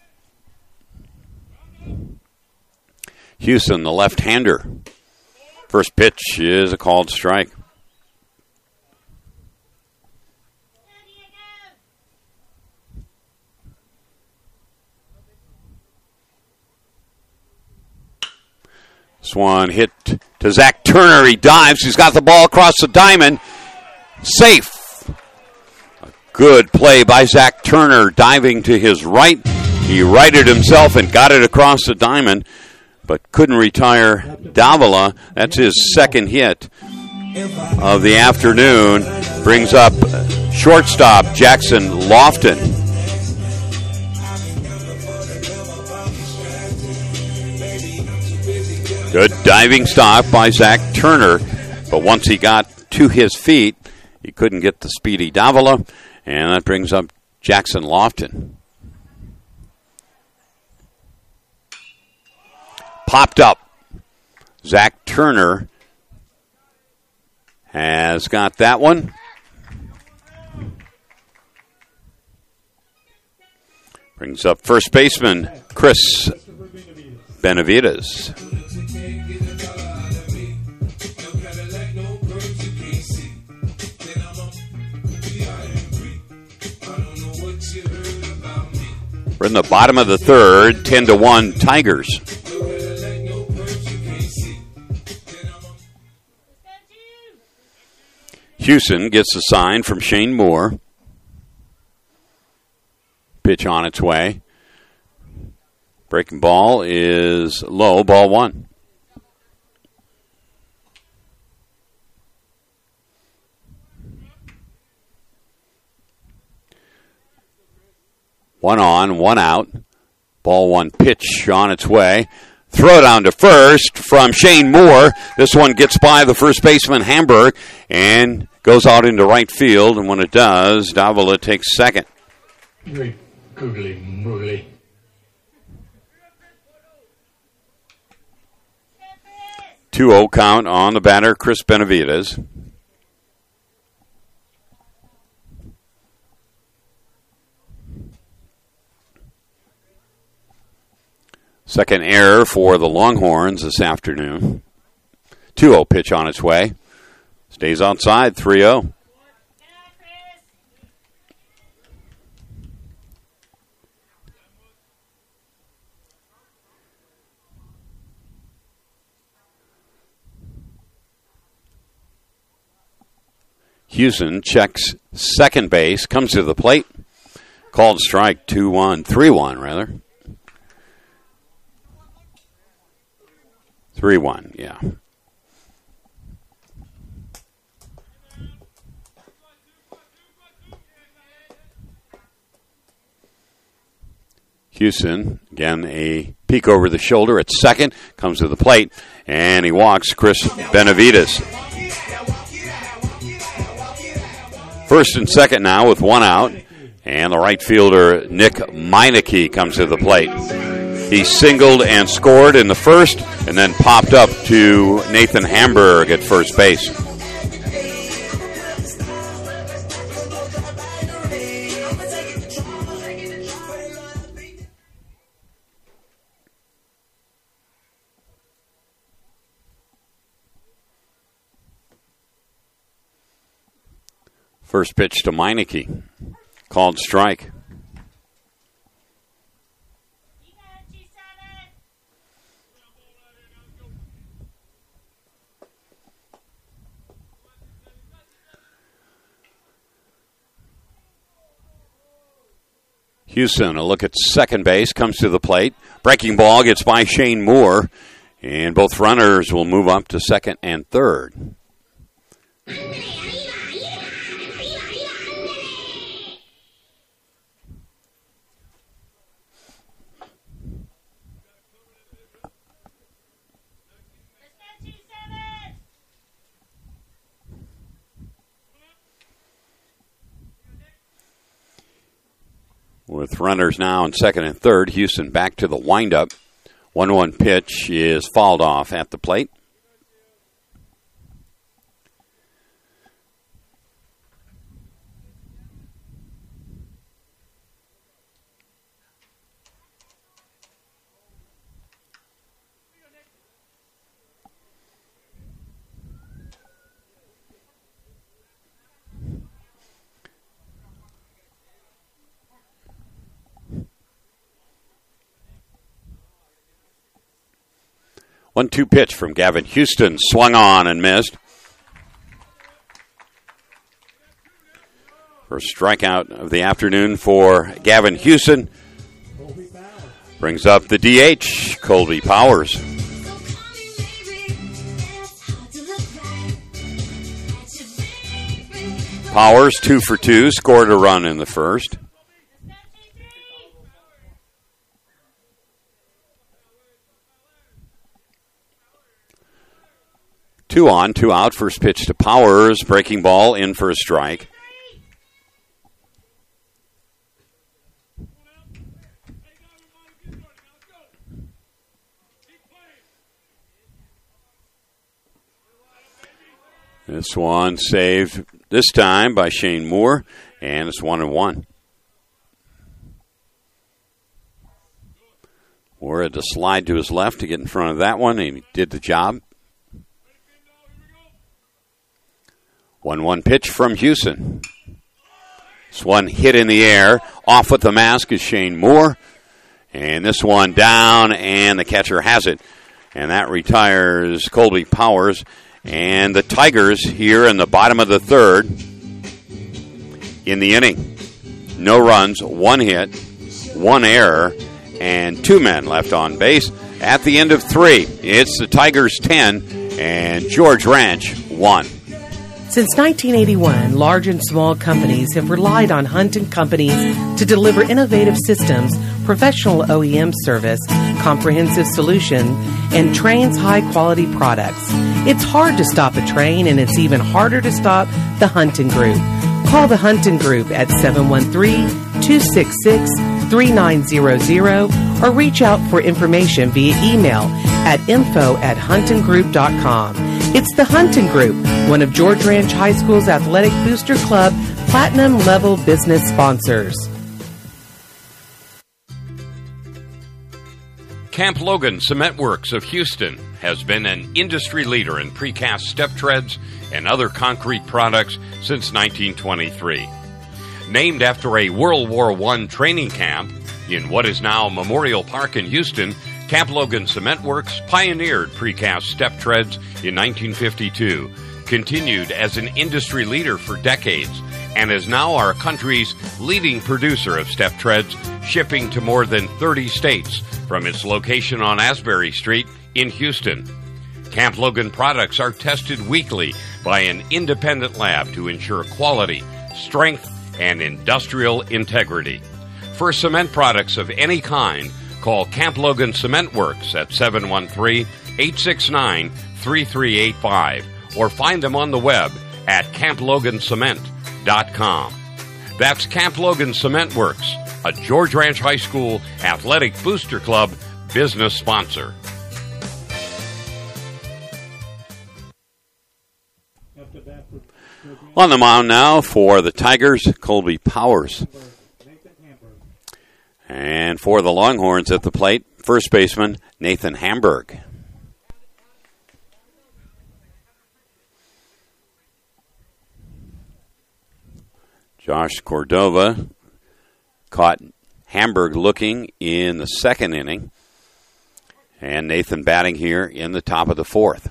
Houston, the left-hander. First pitch is a called strike. Swan hit to Zach Turner. He dives. He's got the ball across the diamond. Safe. A good play by Zach Turner, diving to his right. He righted himself and got it across the diamond, but couldn't retire Davila. That's his second hit of the afternoon. Brings up shortstop Jackson Lofton. Good diving stop by Zach Turner, but once he got to his feet, he couldn't get the speedy Davila, and that brings up Jackson Lofton. Popped up. Zach Turner has got that one. Brings up first baseman Chris Benavides. We're in the bottom of the third, ten to one Tigers. Houston gets a sign from Shane Moore. Pitch on its way. Breaking ball is low, ball one. One on, one out. Ball one pitch on its way. Throw down to first from Shane Moore. This one gets by the first baseman, Hamburg, and goes out into right field. And when it does, Davila takes second. Great googly moogly. two oh count on the batter, Chris Benavides. Second error for the Longhorns this afternoon. two oh pitch on its way. Stays outside, three oh. Houston checks second base, comes to the plate. Called strike, two one, three one rather. three one, yeah. Houston, again, a peek over the shoulder at second, comes to the plate, and he walks Chris Benavides. First and second now with one out, and the right fielder, Nick Meineke, comes to the plate. He singled and scored in the first, and then popped up to Nathan Hamburg at first base. First pitch to Meineke. Called strike. Houston, a look at second base, comes to the plate. Breaking ball gets by Shane Moore, and both runners will move up to second and third. With runners now in second and third, Houston back to the windup. one one pitch is fouled off at the plate. one two pitch from Gavin Houston. Swung on and missed. First strikeout of the afternoon for Gavin Houston. Brings up the D H, Colby Powers. Powers, two for two, scored a run in the first. Two on, two out. First pitch to Powers. Breaking ball in for a strike. This one saved this time by Shane Moore, and it's one and one. Moore had to slide to his left to get in front of that one, and he did the job. one one pitch from Houston. This one hit in the air. Off with the mask is Shane Moore. And this one down, and the catcher has it. And that retires Colby Powers. And the Tigers here in the bottom of the third in the inning. No runs, one hit, one error, and two men left on base. At the end of three, it's the Tigers ten and George Ranch one. Since nineteen eighty-one, large and small companies have relied on Hunt and Companies to deliver innovative systems, professional O E M service, comprehensive solution, and trains high-quality products. It's hard to stop a train, and it's even harder to stop the Hunting Group. Call the Hunting Group at seven one three, two six six, three nine zero zero or reach out for information via email at info at hunting group dot com. It's the Hunting Group, one of George Ranch High School's Athletic Booster Club Platinum Level business sponsors. Camp Logan Cement Works of Houston has been an industry leader in precast step treads and other concrete products since nineteen twenty-three. Named after a World War One training camp in what is now Memorial Park in Houston, Camp Logan Cement Works pioneered precast step treads in nineteen fifty-two, continued as an industry leader for decades, and is now our country's leading producer of step treads, shipping to more than thirty states from its location on Asbury Street in Houston. Camp Logan products are tested weekly by an independent lab to ensure quality, strength, and industrial integrity. For cement products of any kind, call Camp Logan Cement Works at seven one three, eight six nine, three three eight five or find them on the web at camp logan cement dot com. That's Camp Logan Cement Works, a George Ranch High School Athletic Booster Club business sponsor. On the mound now for the Tigers, Colby Powers. And for the Longhorns at the plate, first baseman Nathan Hamburg. Josh Cordova caught Hamburg looking in the second inning. And Nathan batting here in the top of the fourth.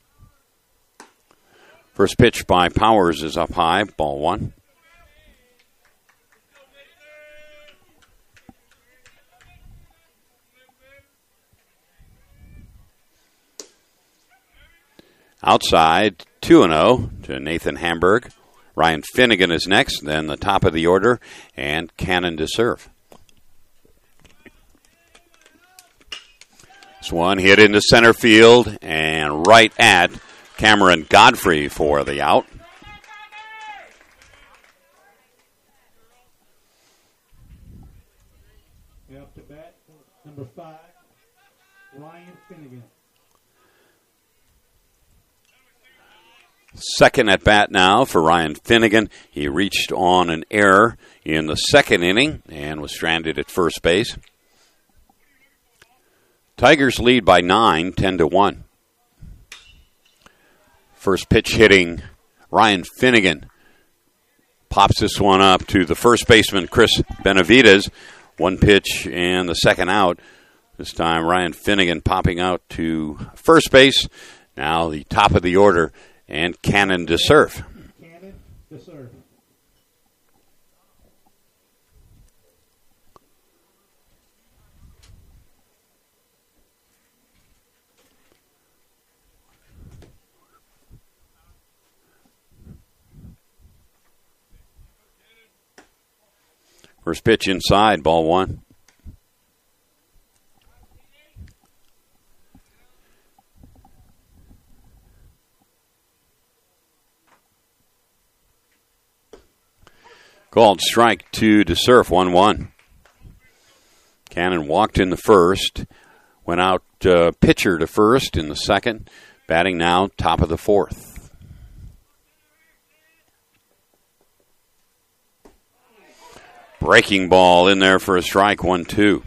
First pitch by Powers is up high, ball one. Outside, two and oh to Nathan Hamburg. Ryan Finnegan is next, then the top of the order, and Cannon to serve. This one hit into center field and right at Cameron Godfrey for the out. Up to bat, number five, Ryan Finnegan. Second at bat now for Ryan Finnegan. He reached on an error in the second inning and was stranded at first base. Tigers lead by nine, ten to one. First pitch hitting Ryan Finnegan. Pops this one up to the first baseman, Chris Benavides. One pitch and the second out. This time Ryan Finnegan popping out to first base. Now the top of the order, and Cannon to serve. Cannon to serve. First pitch inside, ball one. Called strike two to Surf, one one. Cannon walked in the first, went out uh, pitcher to first in the second, batting now top of the fourth. Breaking ball in there for a strike, one two.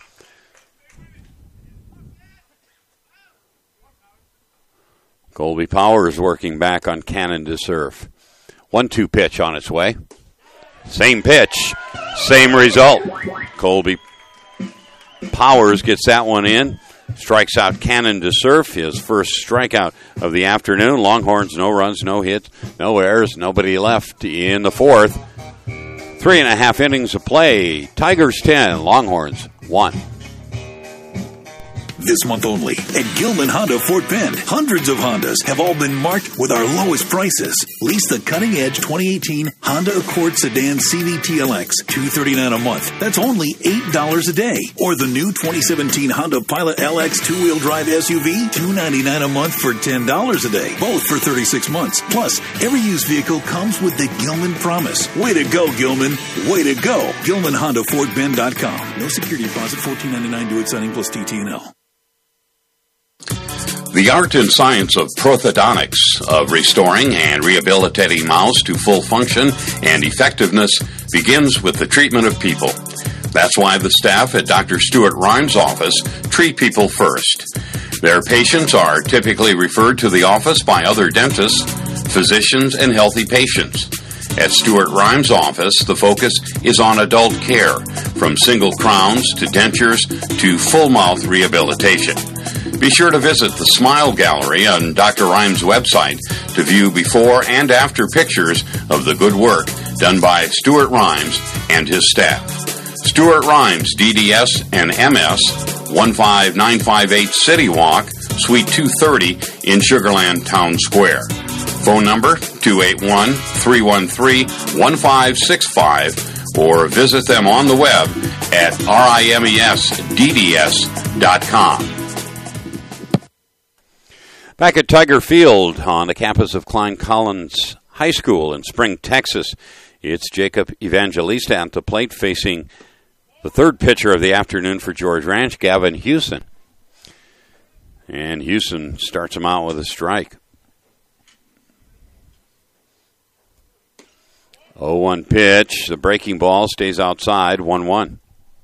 Colby Powers working back on Cannon to serve. one two pitch on its way. Same pitch, same result. Colby Powers gets that one in. Strikes out Cannon to serve. His first strikeout of the afternoon. Longhorns, no runs, no hits, no errors, nobody left in the fourth. Three and a half innings of play. Tigers ten, Longhorns one. This month only at Gilman Honda Fort Bend, hundreds of Hondas have all been marked with our lowest prices. Lease the cutting-edge twenty eighteen Honda Accord Sedan C V T L X, two hundred thirty-nine dollars a month. That's only eight dollars a day. Or the new twenty seventeen Honda Pilot L X two-wheel drive S U V, two hundred ninety-nine dollars a month for ten dollars a day. Both for thirty-six months. Plus, every used vehicle comes with the Gilman Promise. Way to go, Gilman. Way to go. Gilman Honda Fort Bend dot com. No security deposit, fourteen ninety-nine due at signing plus T T and L. The art and science of prosthodontics, of restoring and rehabilitating mouths to full function and effectiveness, begins with the treatment of people. That's why the staff at Doctor Stuart Rhymes' office treat people first. Their patients are typically referred to the office by other dentists, physicians, and healthy patients. At Stuart Rhymes' office, the focus is on adult care, from single crowns to dentures to full mouth rehabilitation. Be sure to visit the Smile Gallery on Doctor Rhymes' website to view before and after pictures of the good work done by Stuart Rhymes and his staff. Stuart Rhymes, D D S and M S, one five nine five eight City Walk, Suite two thirty in Sugar Land Town Square. Phone number two eight one, three one three, one five six five or visit them on the web at rimes d d s dot com. Back at Tiger Field on the campus of Klein Collins High School in Spring, Texas, it's Jacob Evangelista at the plate facing the third pitcher of the afternoon for George Ranch, Gavin Houston. And Houston starts him out with a strike. oh one pitch. The breaking ball stays outside, one one.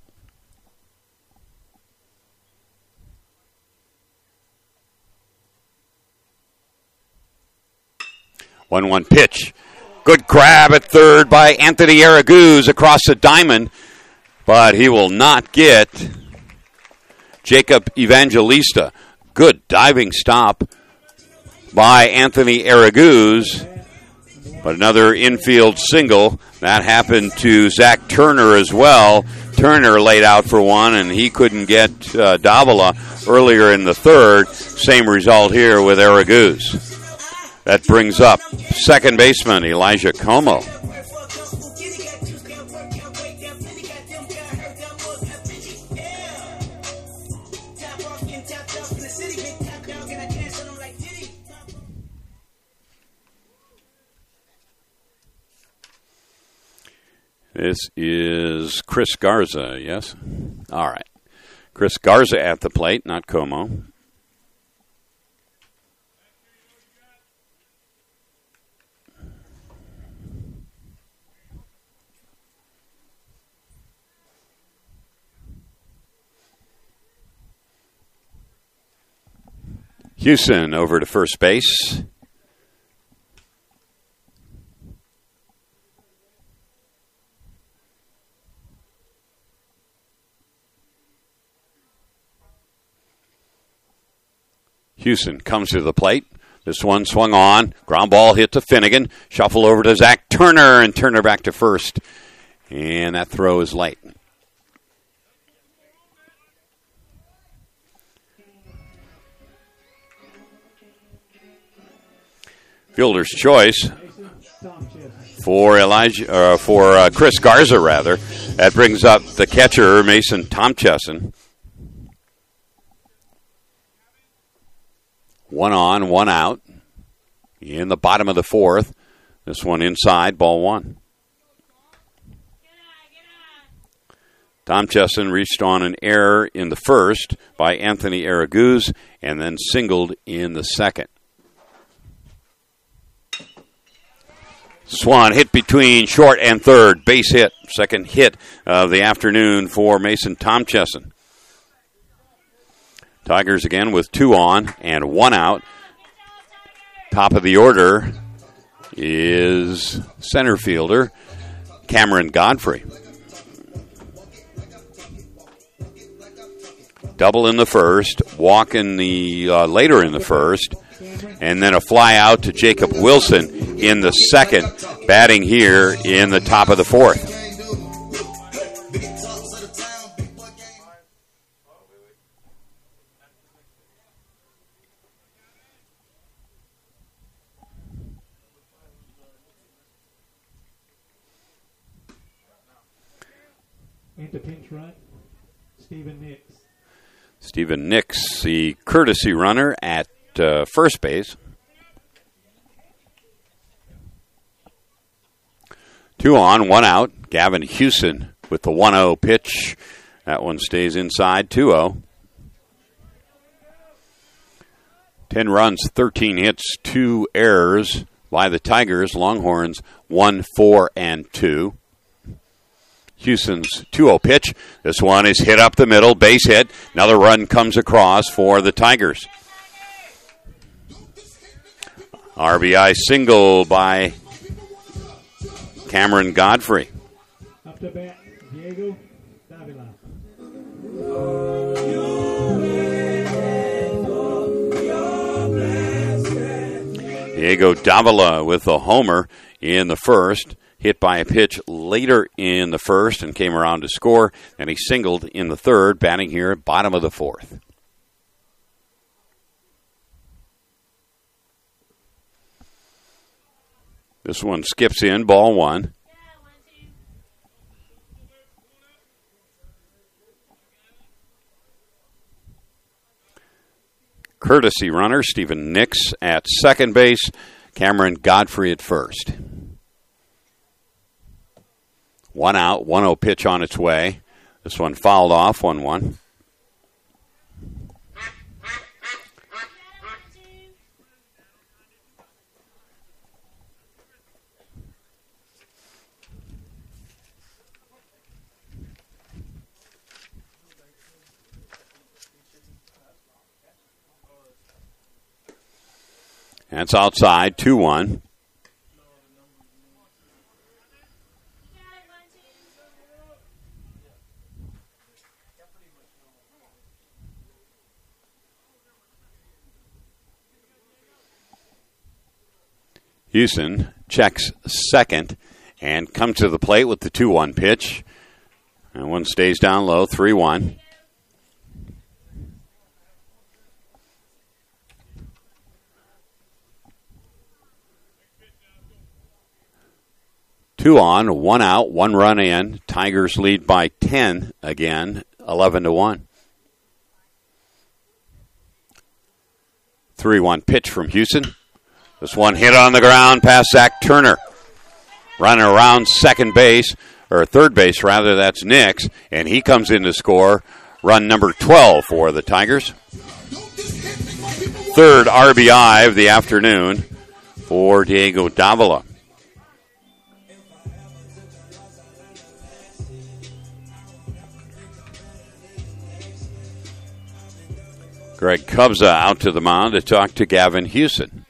one one pitch. Good grab at third by Anthony Araguz across the diamond, but he will not get Jacob Evangelista. Good diving stop by Anthony Araguz, but another infield single. That happened to Zach Turner as well. Turner laid out for one, and he couldn't get uh, Davila earlier in the third. Same result here with Araguz. That brings up second baseman Elijah Como. This is Chris Garza, yes? All right. Chris Garza at the plate, not Como. Houston over to first base. Houston comes to the plate. This one swung on. Ground ball hit to Finnegan. Shuffle over to Zach Turner, and Turner back to first. And that throw is late. Fielder's choice for Elijah, uh, for uh, Chris Garza, rather. That brings up the catcher, Mason Tomchesson. One on, one out. In the bottom of the fourth. This one inside, ball one. Tomchesson reached on an error in the first by Anthony Araguz and then singled in the second. Swan hit between short and third. Base hit. Second hit of the afternoon for Mason Tomchesson. Tigers again with two on and one out. Top of the order is center fielder Cameron Godfrey. Double in the first, walk in the uh, later in the first, and then a fly out to Jacob Wilson in the second, batting here in the top of the fourth. into pinch run, Stephen Nix. Stephen Nix, the courtesy runner at uh, first base. Two on, one out. Gavin Houston with the one oh pitch. That one stays inside, two oh. ten runs, thirteen hits, two errors by the Tigers. Longhorns, one, four, and two. Houston's two oh pitch. This one is hit up the middle, base hit. Another run comes across for the Tigers. R B I single by Cameron Godfrey. Up to bat, Diego Davila. Diego Davila with a homer in the first. Hit by a pitch later in the first and came around to score. And he singled in the third, batting here at bottom of the fourth. This one skips in, ball one. Courtesy runner, Stephen Nix at second base. Cameron Godfrey at first. One out, one oh pitch on its way. This one fouled off, one one. That's outside, two one. Houston checks second and comes to the plate with the two one pitch. And one stays down low, three one. Two on, one out, one run in. Tigers lead by ten again, eleven to one. three one pitch from Houston. This one hit on the ground past Zach Turner. Running around second base, or third base rather, that's Nix. And he comes in to score run number twelve for the Tigers. Third R B I of the afternoon for Diego Davila. Greg Cubza out to the mound to talk to Gavin Houston.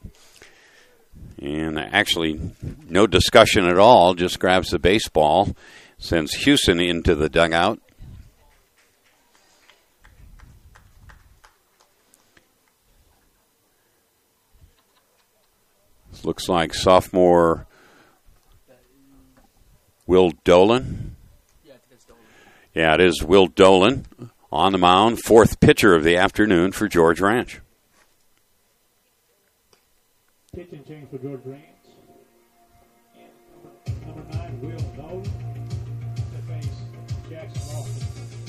And actually, no discussion at all, just grabs the baseball, sends Houston into the dugout. This looks like sophomore Will Dolan. Yeah, it is Will Dolan. On the mound, fourth pitcher of the afternoon for George Ranch. Pitching change for George Ranch. Number nine, Will Dolan. To face Jackson Lofton.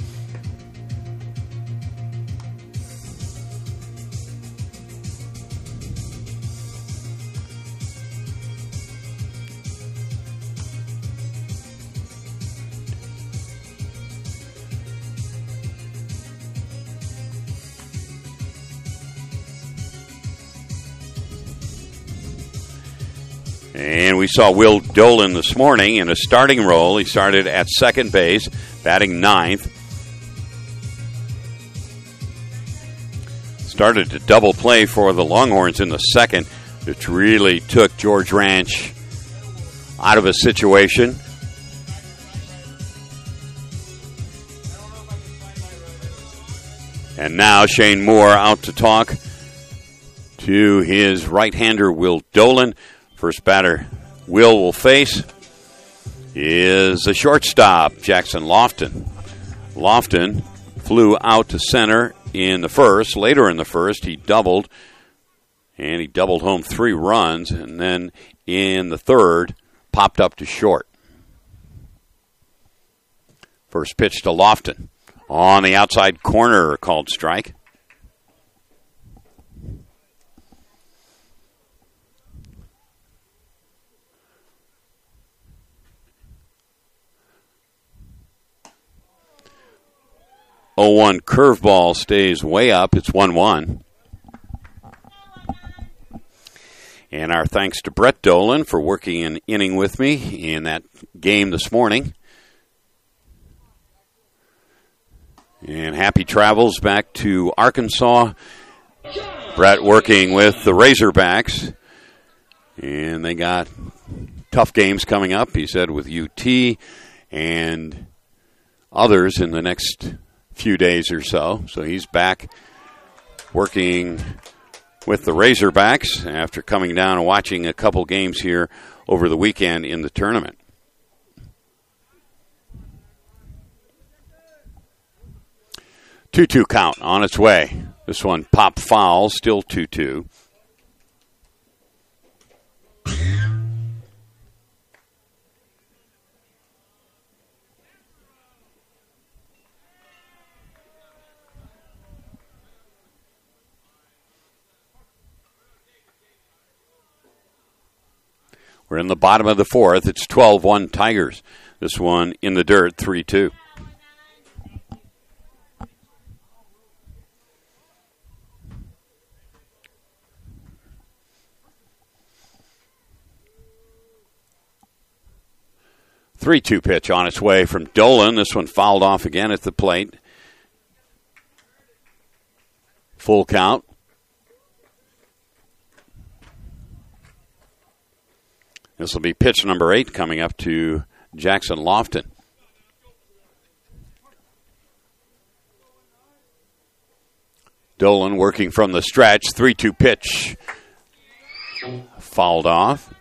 And we saw Will Dolan this morning in a starting role. He started at second base, batting ninth. Started to double play for the Longhorns in the second, which really took George Ranch out of a situation. And now Shane Moore out to talk to his right-hander, Will Dolan. First batter Will will face is the shortstop, Jackson Lofton. Lofton flew out to center in the first. Later in the first, he doubled, and he doubled home three runs, and then in the third, popped up to short. First pitch to Lofton. On the outside corner, called strike. oh one curveball stays way up. It's one one. And our thanks to Brett Dolan for working an inning with me in that game this morning. And happy travels back to Arkansas. Brett working with the Razorbacks. And they got tough games coming up, he said, with U T and others in the next few days or so. So he's back working with the Razorbacks after coming down and watching a couple games here over the weekend in the tournament. two two count on its way. This one popped foul, still two two. We're in the bottom of the fourth. It's twelve one Tigers. This one in the dirt, three two. three two pitch on its way from Dolan. This one fouled off again at the plate. Full count. This will be pitch number eight coming up to Jackson Lofton. Dolan working from the stretch. three two pitch. Fouled off.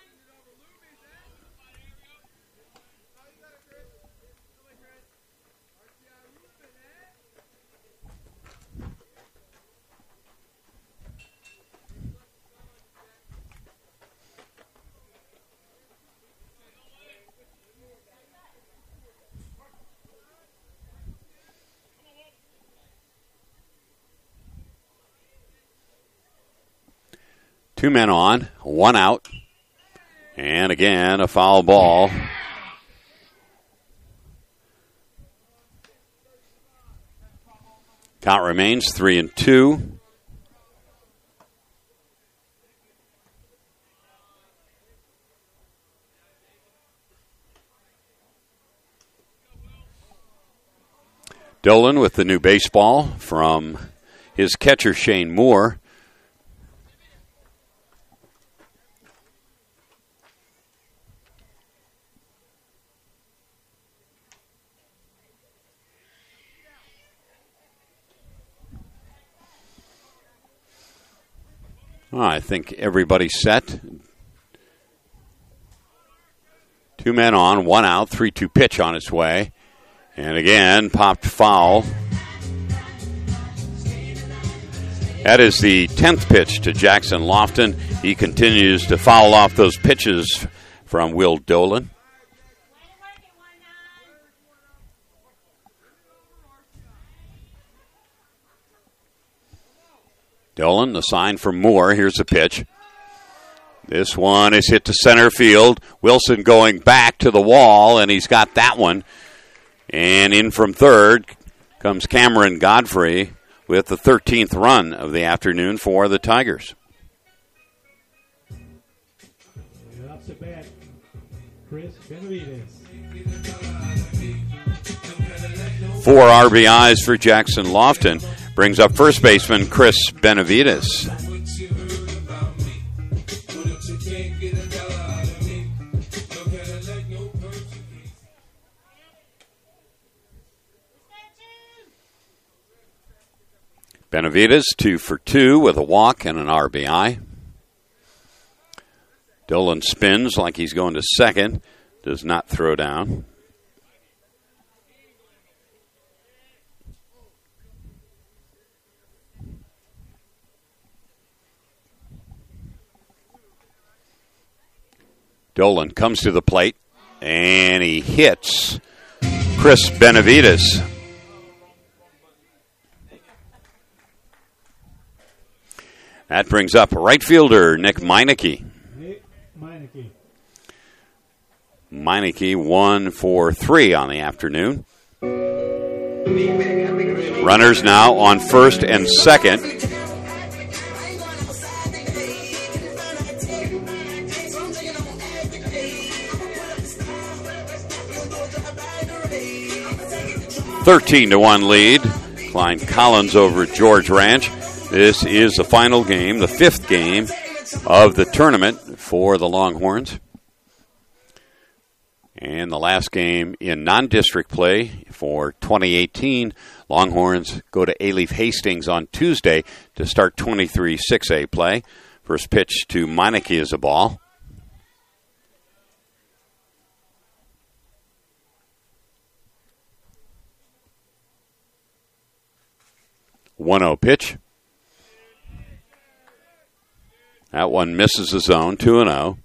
Two men on, one out, and again a foul ball. Count remains three and two. Dolan with the new baseball from his catcher Shane Moore. Oh, I think everybody's set. Two men on, one out, three two pitch on its way. And again, popped foul. That is the tenth pitch to Jackson Lofton. He continues to foul off those pitches from Will Dolan. Dolan, the sign from Moore. Here's the pitch. This one is hit to center field. Wilson going back to the wall, and he's got that one. And in from third comes Cameron Godfrey with the thirteenth run of the afternoon for the Tigers. That's the bat, Chris Benavides. Four R B Is for Jackson Lofton. Brings up first baseman Chris Benavides. Benavides two for two with a walk and an R B I. Dolan spins like he's going to second. Does not throw down. Dolan comes to the plate, and he hits Chris Benavides. That brings up right fielder Nick Meineke. Nick Meineke. Meineke one for three on the afternoon. Runners now on first and second. thirteen to one lead. Klein Collins over George Ranch. This is the final game, the fifth game of the tournament for the Longhorns. And the last game in non-district play for twenty eighteen. Longhorns go to Alief Hastings on Tuesday to start twenty-three six A play. First pitch to Meineke is a ball. one oh pitch. That one misses the zone, two and oh.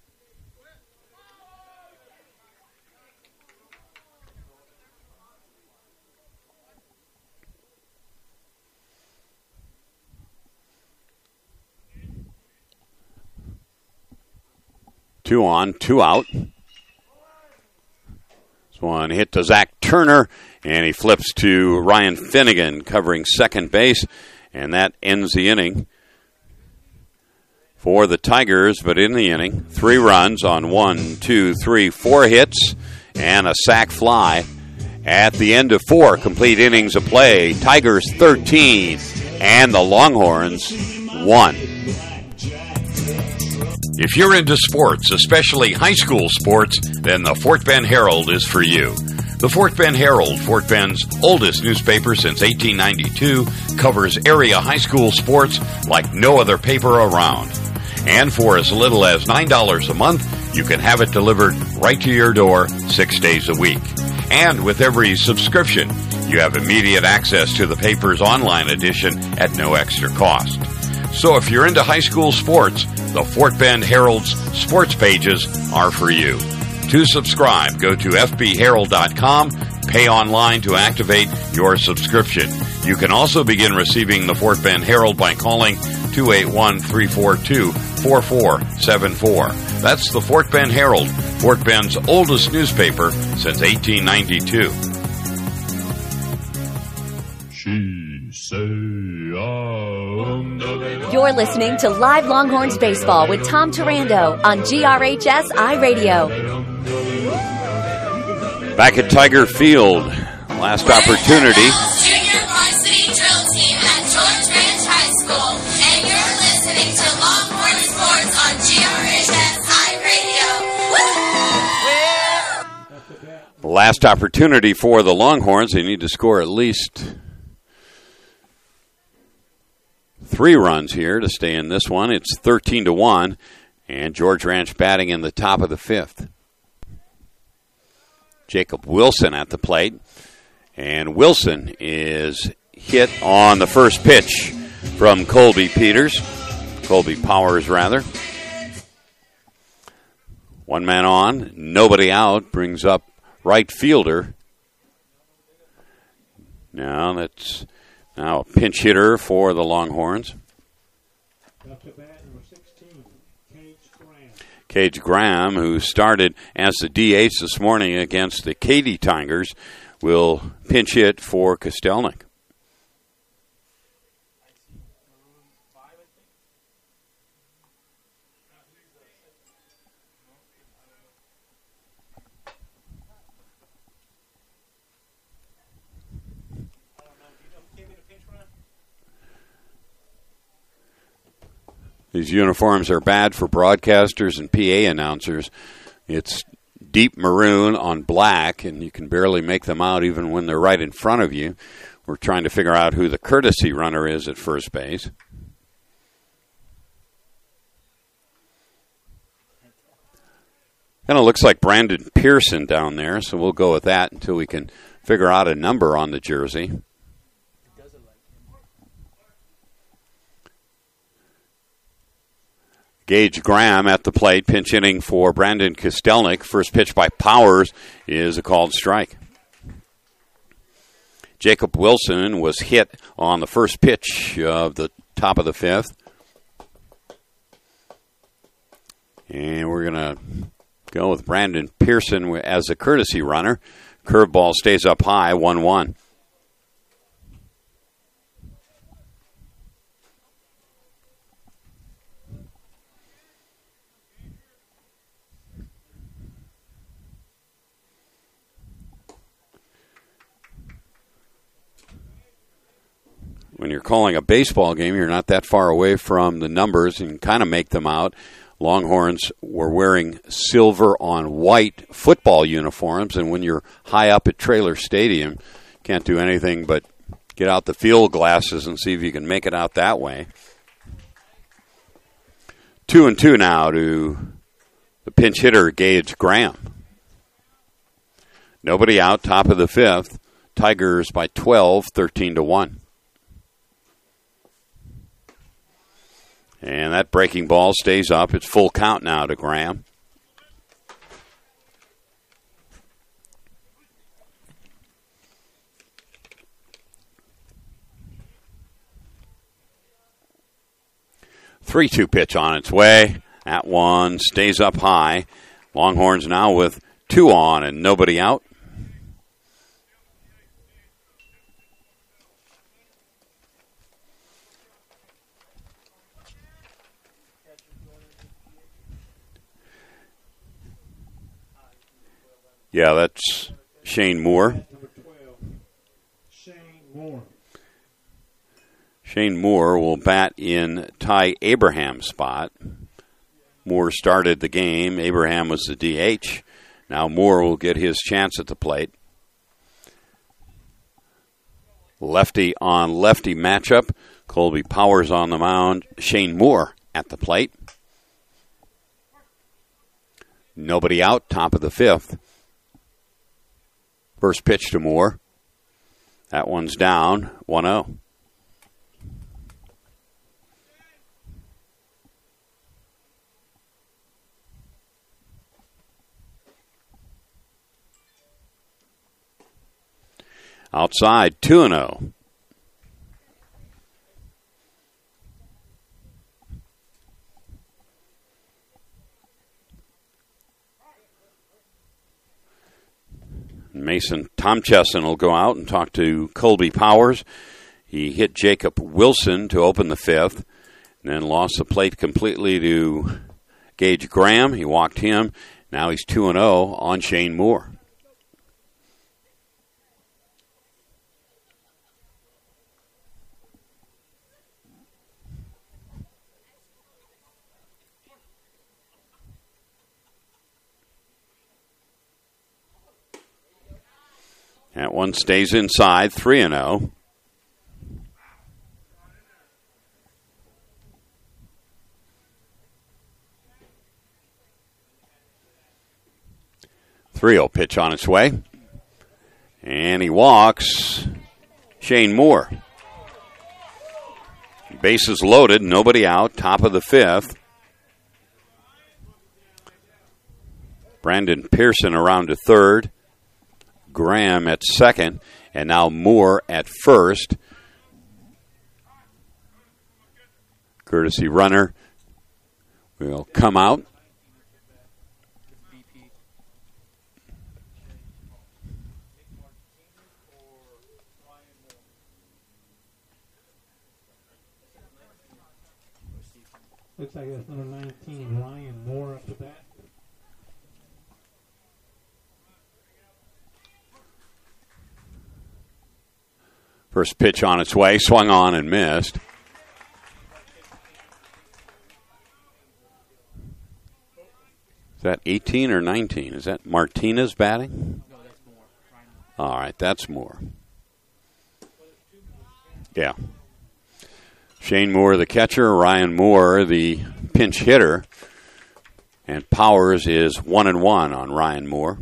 Two on, two out. This one hit to Zach Turner, and he flips to Ryan Finnegan covering second base, and that ends the inning for the Tigers. But in the inning, three runs on one, two, three, four hits, and a sac fly. At the end of four complete innings of play, Tigers thirteen, and the Longhorns one. If you're into sports, especially high school sports, then the Fort Bend Herald is for you. The Fort Bend Herald, Fort Bend's oldest newspaper since eighteen ninety-two, covers area high school sports like no other paper around. And for as little as nine dollars a month, you can have it delivered right to your door six days a week. And with every subscription, you have immediate access to the paper's online edition at no extra cost. So if you're into high school sports, the Fort Bend Herald's sports pages are for you. To subscribe, go to f b herald dot com, pay online to activate your subscription. You can also begin receiving the Fort Bend Herald by calling two eight one, three four two, four four seven four. That's the Fort Bend Herald, Fort Bend's oldest newspaper since eighteen ninety-two. She say, um, You're listening to Live Longhorns Baseball with Tom Tarando on G R H S iRadio. Back at Tiger Field, last opportunity. Junior varsity drill team at George Ranch High School, and you're listening to Longhorn Sports on G R H S iRadio. Woo! Last opportunity for the Longhorns. They need to score at least three runs here to stay in this one. It's thirteen to one, and George Ranch batting in the top of the fifth. Jacob Wilson at the plate, and Wilson is hit on the first pitch from Colby Peters. Colby Powers, rather. One man on, nobody out, brings up right fielder. Now that's now a pinch hitter for the Longhorns. Up to bat number sixteen, Cage Graham. Cage Graham, who started as the D H this morning against the Katy Tigers, will pinch hit for Kostelnik. These uniforms are bad for broadcasters and P A announcers. It's deep maroon on black, and you can barely make them out even when they're right in front of you. We're trying to figure out who the courtesy runner is at first base. Kind of looks like Brandon Pearson down there, so we'll go with that until we can figure out a number on the jersey. Gage Graham at the plate, pinch hitting for Brandon Kostelnik. First pitch by Powers is a called strike. Jacob Wilson was hit on the first pitch of the top of the fifth. And we're going to go with Brandon Pearson as a courtesy runner. Curveball stays up high, one one. When you're calling a baseball game, you're not that far away from the numbers and kind of make them out. Longhorns were wearing silver on white football uniforms, and when you're high up at Traylor Stadium, can't do anything but get out the field glasses and see if you can make it out that way. Two and two now to the pinch hitter, Gage Graham. Nobody out, top of the fifth. Tigers by twelve, thirteen to one. And that breaking ball stays up. It's full count now to Graham. three two pitch on its way. That one stays up high. Longhorns now with two on and nobody out. Yeah, that's Shane Moore. Shane Moore. Shane Moore will bat in Ty Abraham's spot. Moore started the game. Abraham was the D H. Now Moore will get his chance at the plate. Lefty on lefty matchup. Colby Powers on the mound. Shane Moore at the plate. Nobody out, top of the fifth. First pitch to Moore. That one's down, one oh. Outside, two and oh. Mason Tomchesson will go out and talk to Colby Powers. He hit Jacob Wilson to open the fifth, and then lost the plate completely to Gage Graham. He walked him. Now he's two and oh on Shane Moore. That one stays inside, three and oh. three oh pitch on its way. And he walks Shane Moore. Bases loaded, nobody out, top of the fifth. Brandon Pearson around to third. Graham at second, and now Moore at first. Courtesy runner will come out. Looks like that's number nineteen, Ryan Moore up to bat. First pitch on its way, swung on and missed. Is that eighteen or nineteen? Is that Martinez batting? No, that's Moore. All right, that's Moore. Yeah. Shane Moore, the catcher. Ryan Moore, the pinch hitter. And Powers is one and one on Ryan Moore.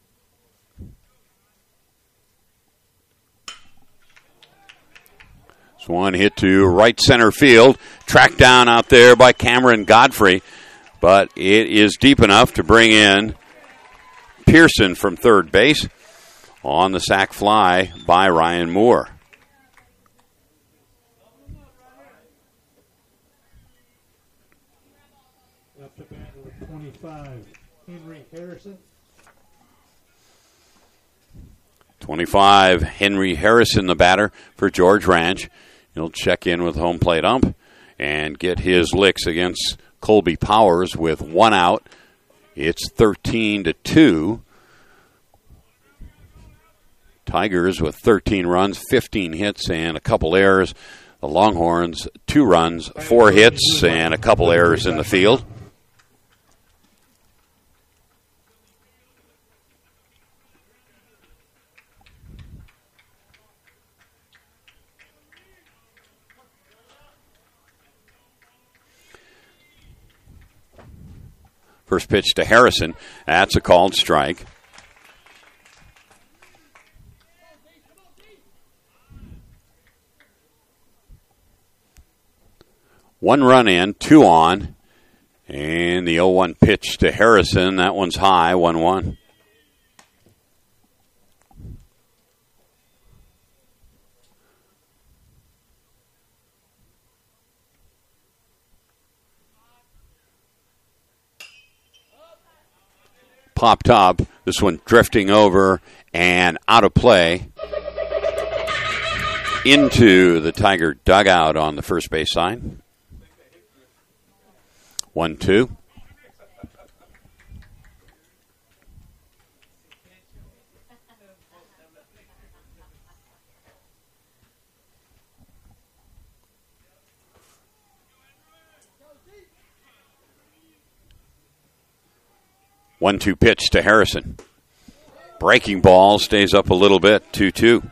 This one hit to right center field. Tracked down out there by Cameron Godfrey. But it is deep enough to bring in Pearson from third base. on the sac fly by Ryan Moore. Up to bat number twenty-five, Henry Harrison. twenty-five, Henry Harrison, the batter for George Ranch. He'll check in with home plate ump and get his licks against Colby Powers with one out. It's thirteen to two. Tigers with thirteen runs, fifteen hits, and a couple errors. The Longhorns, two runs, four hits, and a couple errors in the field. First pitch to Harrison. That's a called strike. One run in, two on. And the oh one pitch to Harrison. That one's high, one one. Popped up. This one drifting over and out of play into the Tiger dugout on the first base side. One, two. one two pitch to Harrison. Breaking ball, stays up a little bit, two two.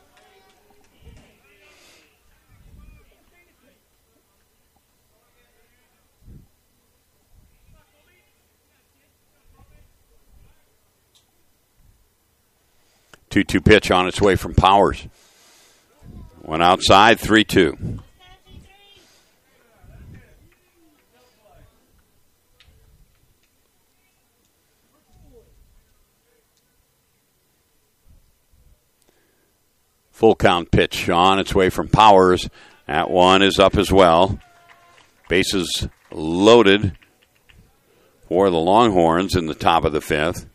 two two pitch on its way from Powers. One outside, three two. Full count pitch on its way from Powers. That one is up as well. Bases loaded for the Longhorns in the top of the fifth.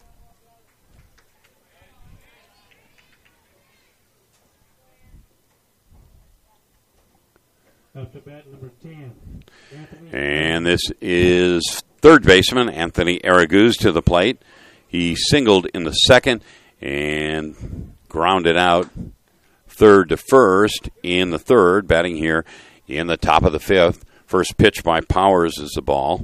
Up to bat number ten. Anthony. And this is third baseman Anthony Araguz to the plate. He singled in the second and grounded out third to first in the third, batting here in the top of the fifth. First pitch by Powers is the ball.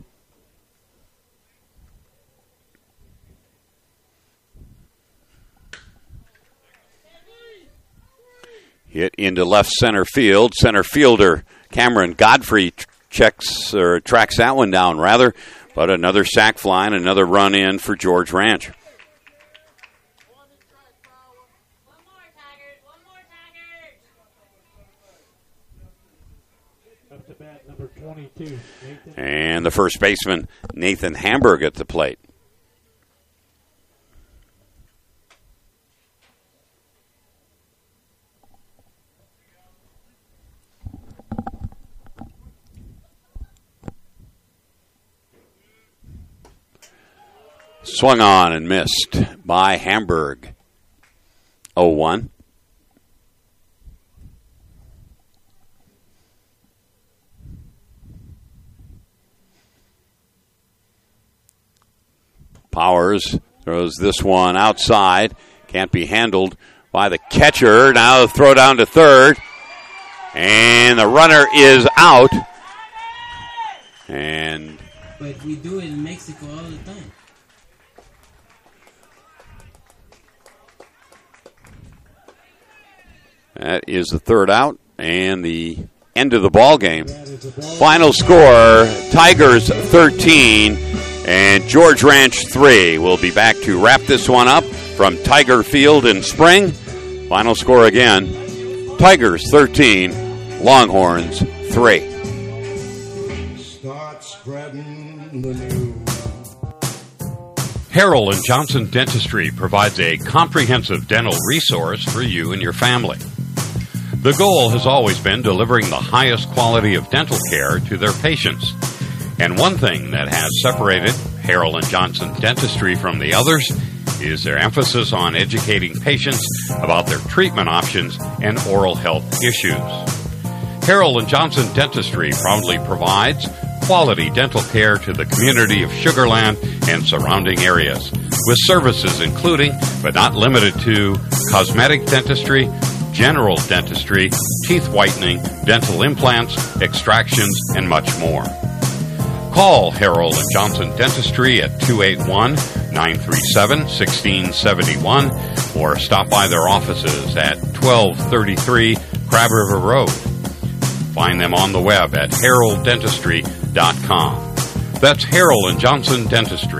Hit into left center field. Center fielder Cameron Godfrey checks or tracks that one down rather, but another sac fly and another run in for George Ranch. Up to bat number twenty-two. Nathan. And the first baseman, Nathan Hamburg, at the plate. Swung on and missed by Hamburg. oh one. Powers throws this one outside. Can't be handled by the catcher. Now the throw down to third. And the runner is out. And but we do it in Mexico all the time. that is the third out and the end of the ball game. Final score, Tigers thirteen and George Ranch three. We'll be back to wrap this one up from Tiger Field in Spring. Final score again, Tigers thirteen, Longhorns three. Start spreading the news. Harrell and Johnson Dentistry provides a comprehensive dental resource for you and your family. The goal has always been delivering the highest quality of dental care to their patients. And one thing that has separated Harrell and Johnson Dentistry from the others is their emphasis on educating patients about their treatment options and oral health issues. Harrell and Johnson Dentistry proudly provides quality dental care to the community of Sugar Land and surrounding areas, with services including, but not limited to, cosmetic dentistry, general dentistry, teeth whitening, dental implants, extractions, and much more. Call Harrell and Johnson Dentistry at two eight one, nine three seven, one six seven one or stop by their offices at twelve thirty-three Crab River Road. Find them on the web at harrell dentistry dot com. That's Harrell and Johnson Dentistry.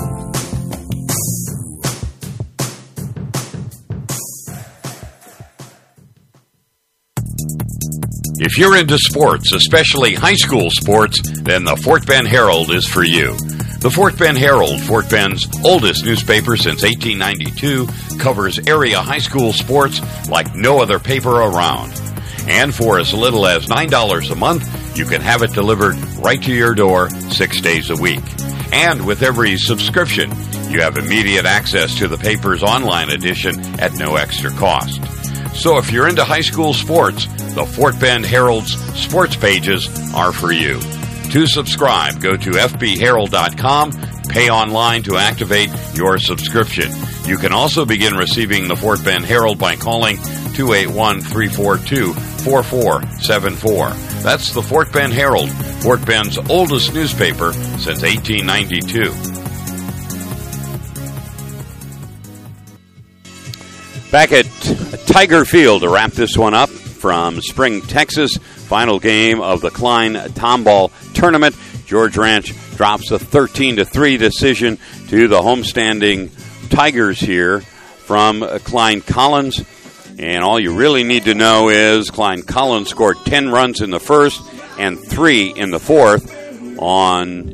If you're into sports, especially high school sports, then the Fort Bend Herald is for you. The Fort Bend Herald, Fort Bend's oldest newspaper since eighteen ninety-two, covers area high school sports like no other paper around. And for as little as nine dollars a month, you can have it delivered right to your door six days a week. And with every subscription, you have immediate access to the paper's online edition at no extra cost. So if you're into high school sports, the Fort Bend Herald's sports pages are for you. To subscribe, go to f b herald dot com, pay online to activate your subscription. You can also begin receiving the Fort Bend Herald by calling two eight one, three four two, four four seven four. That's the Fort Bend Herald, Fort Bend's oldest newspaper since eighteen ninety-two. Back at Tiger Field to wrap this one up from Spring, Texas. Final game of the Klein Tomball Tournament. George Ranch drops a thirteen to three decision to the homestanding Tigers here from Klein Collins. And all you really need to know is Klein Collins scored ten runs in the first and three in the fourth on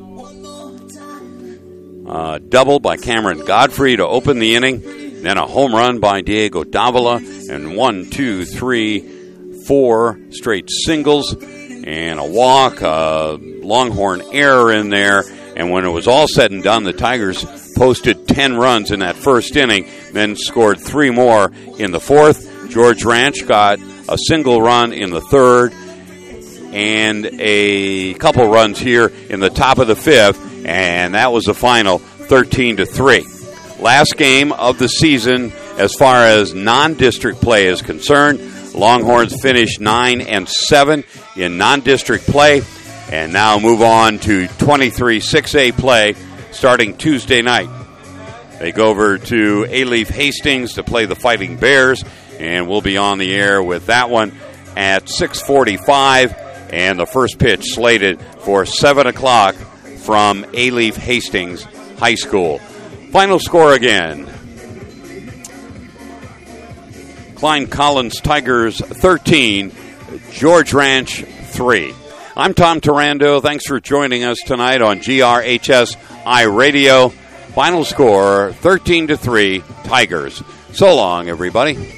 a double by Cameron Godfrey to open the inning. Then a home run by Diego Davila, and one, two, three, four straight singles, and a walk, a Longhorn error in there. And when it was all said and done, the Tigers posted ten runs in that first inning, then scored three more in the fourth. George Ranch got a single run in the third, and a couple runs here in the top of the fifth, and that was the final, thirteen to three. Last game of the season as far as non-district play is concerned. Longhorns finished nine and seven in non-district play, and now move on to twenty-three six A play starting Tuesday night. They go over to Alief Hastings to play the Fighting Bears, and we'll be on the air with that one at six forty-five, and the first pitch slated for seven o'clock from Alief Hastings High School. Final score again. Klein Collins Tigers thirteen, George Ranch three. I'm Tom Tarando. Thanks for joining us tonight on G R H S iRadio. Final score thirteen to three, Tigers. So long, everybody.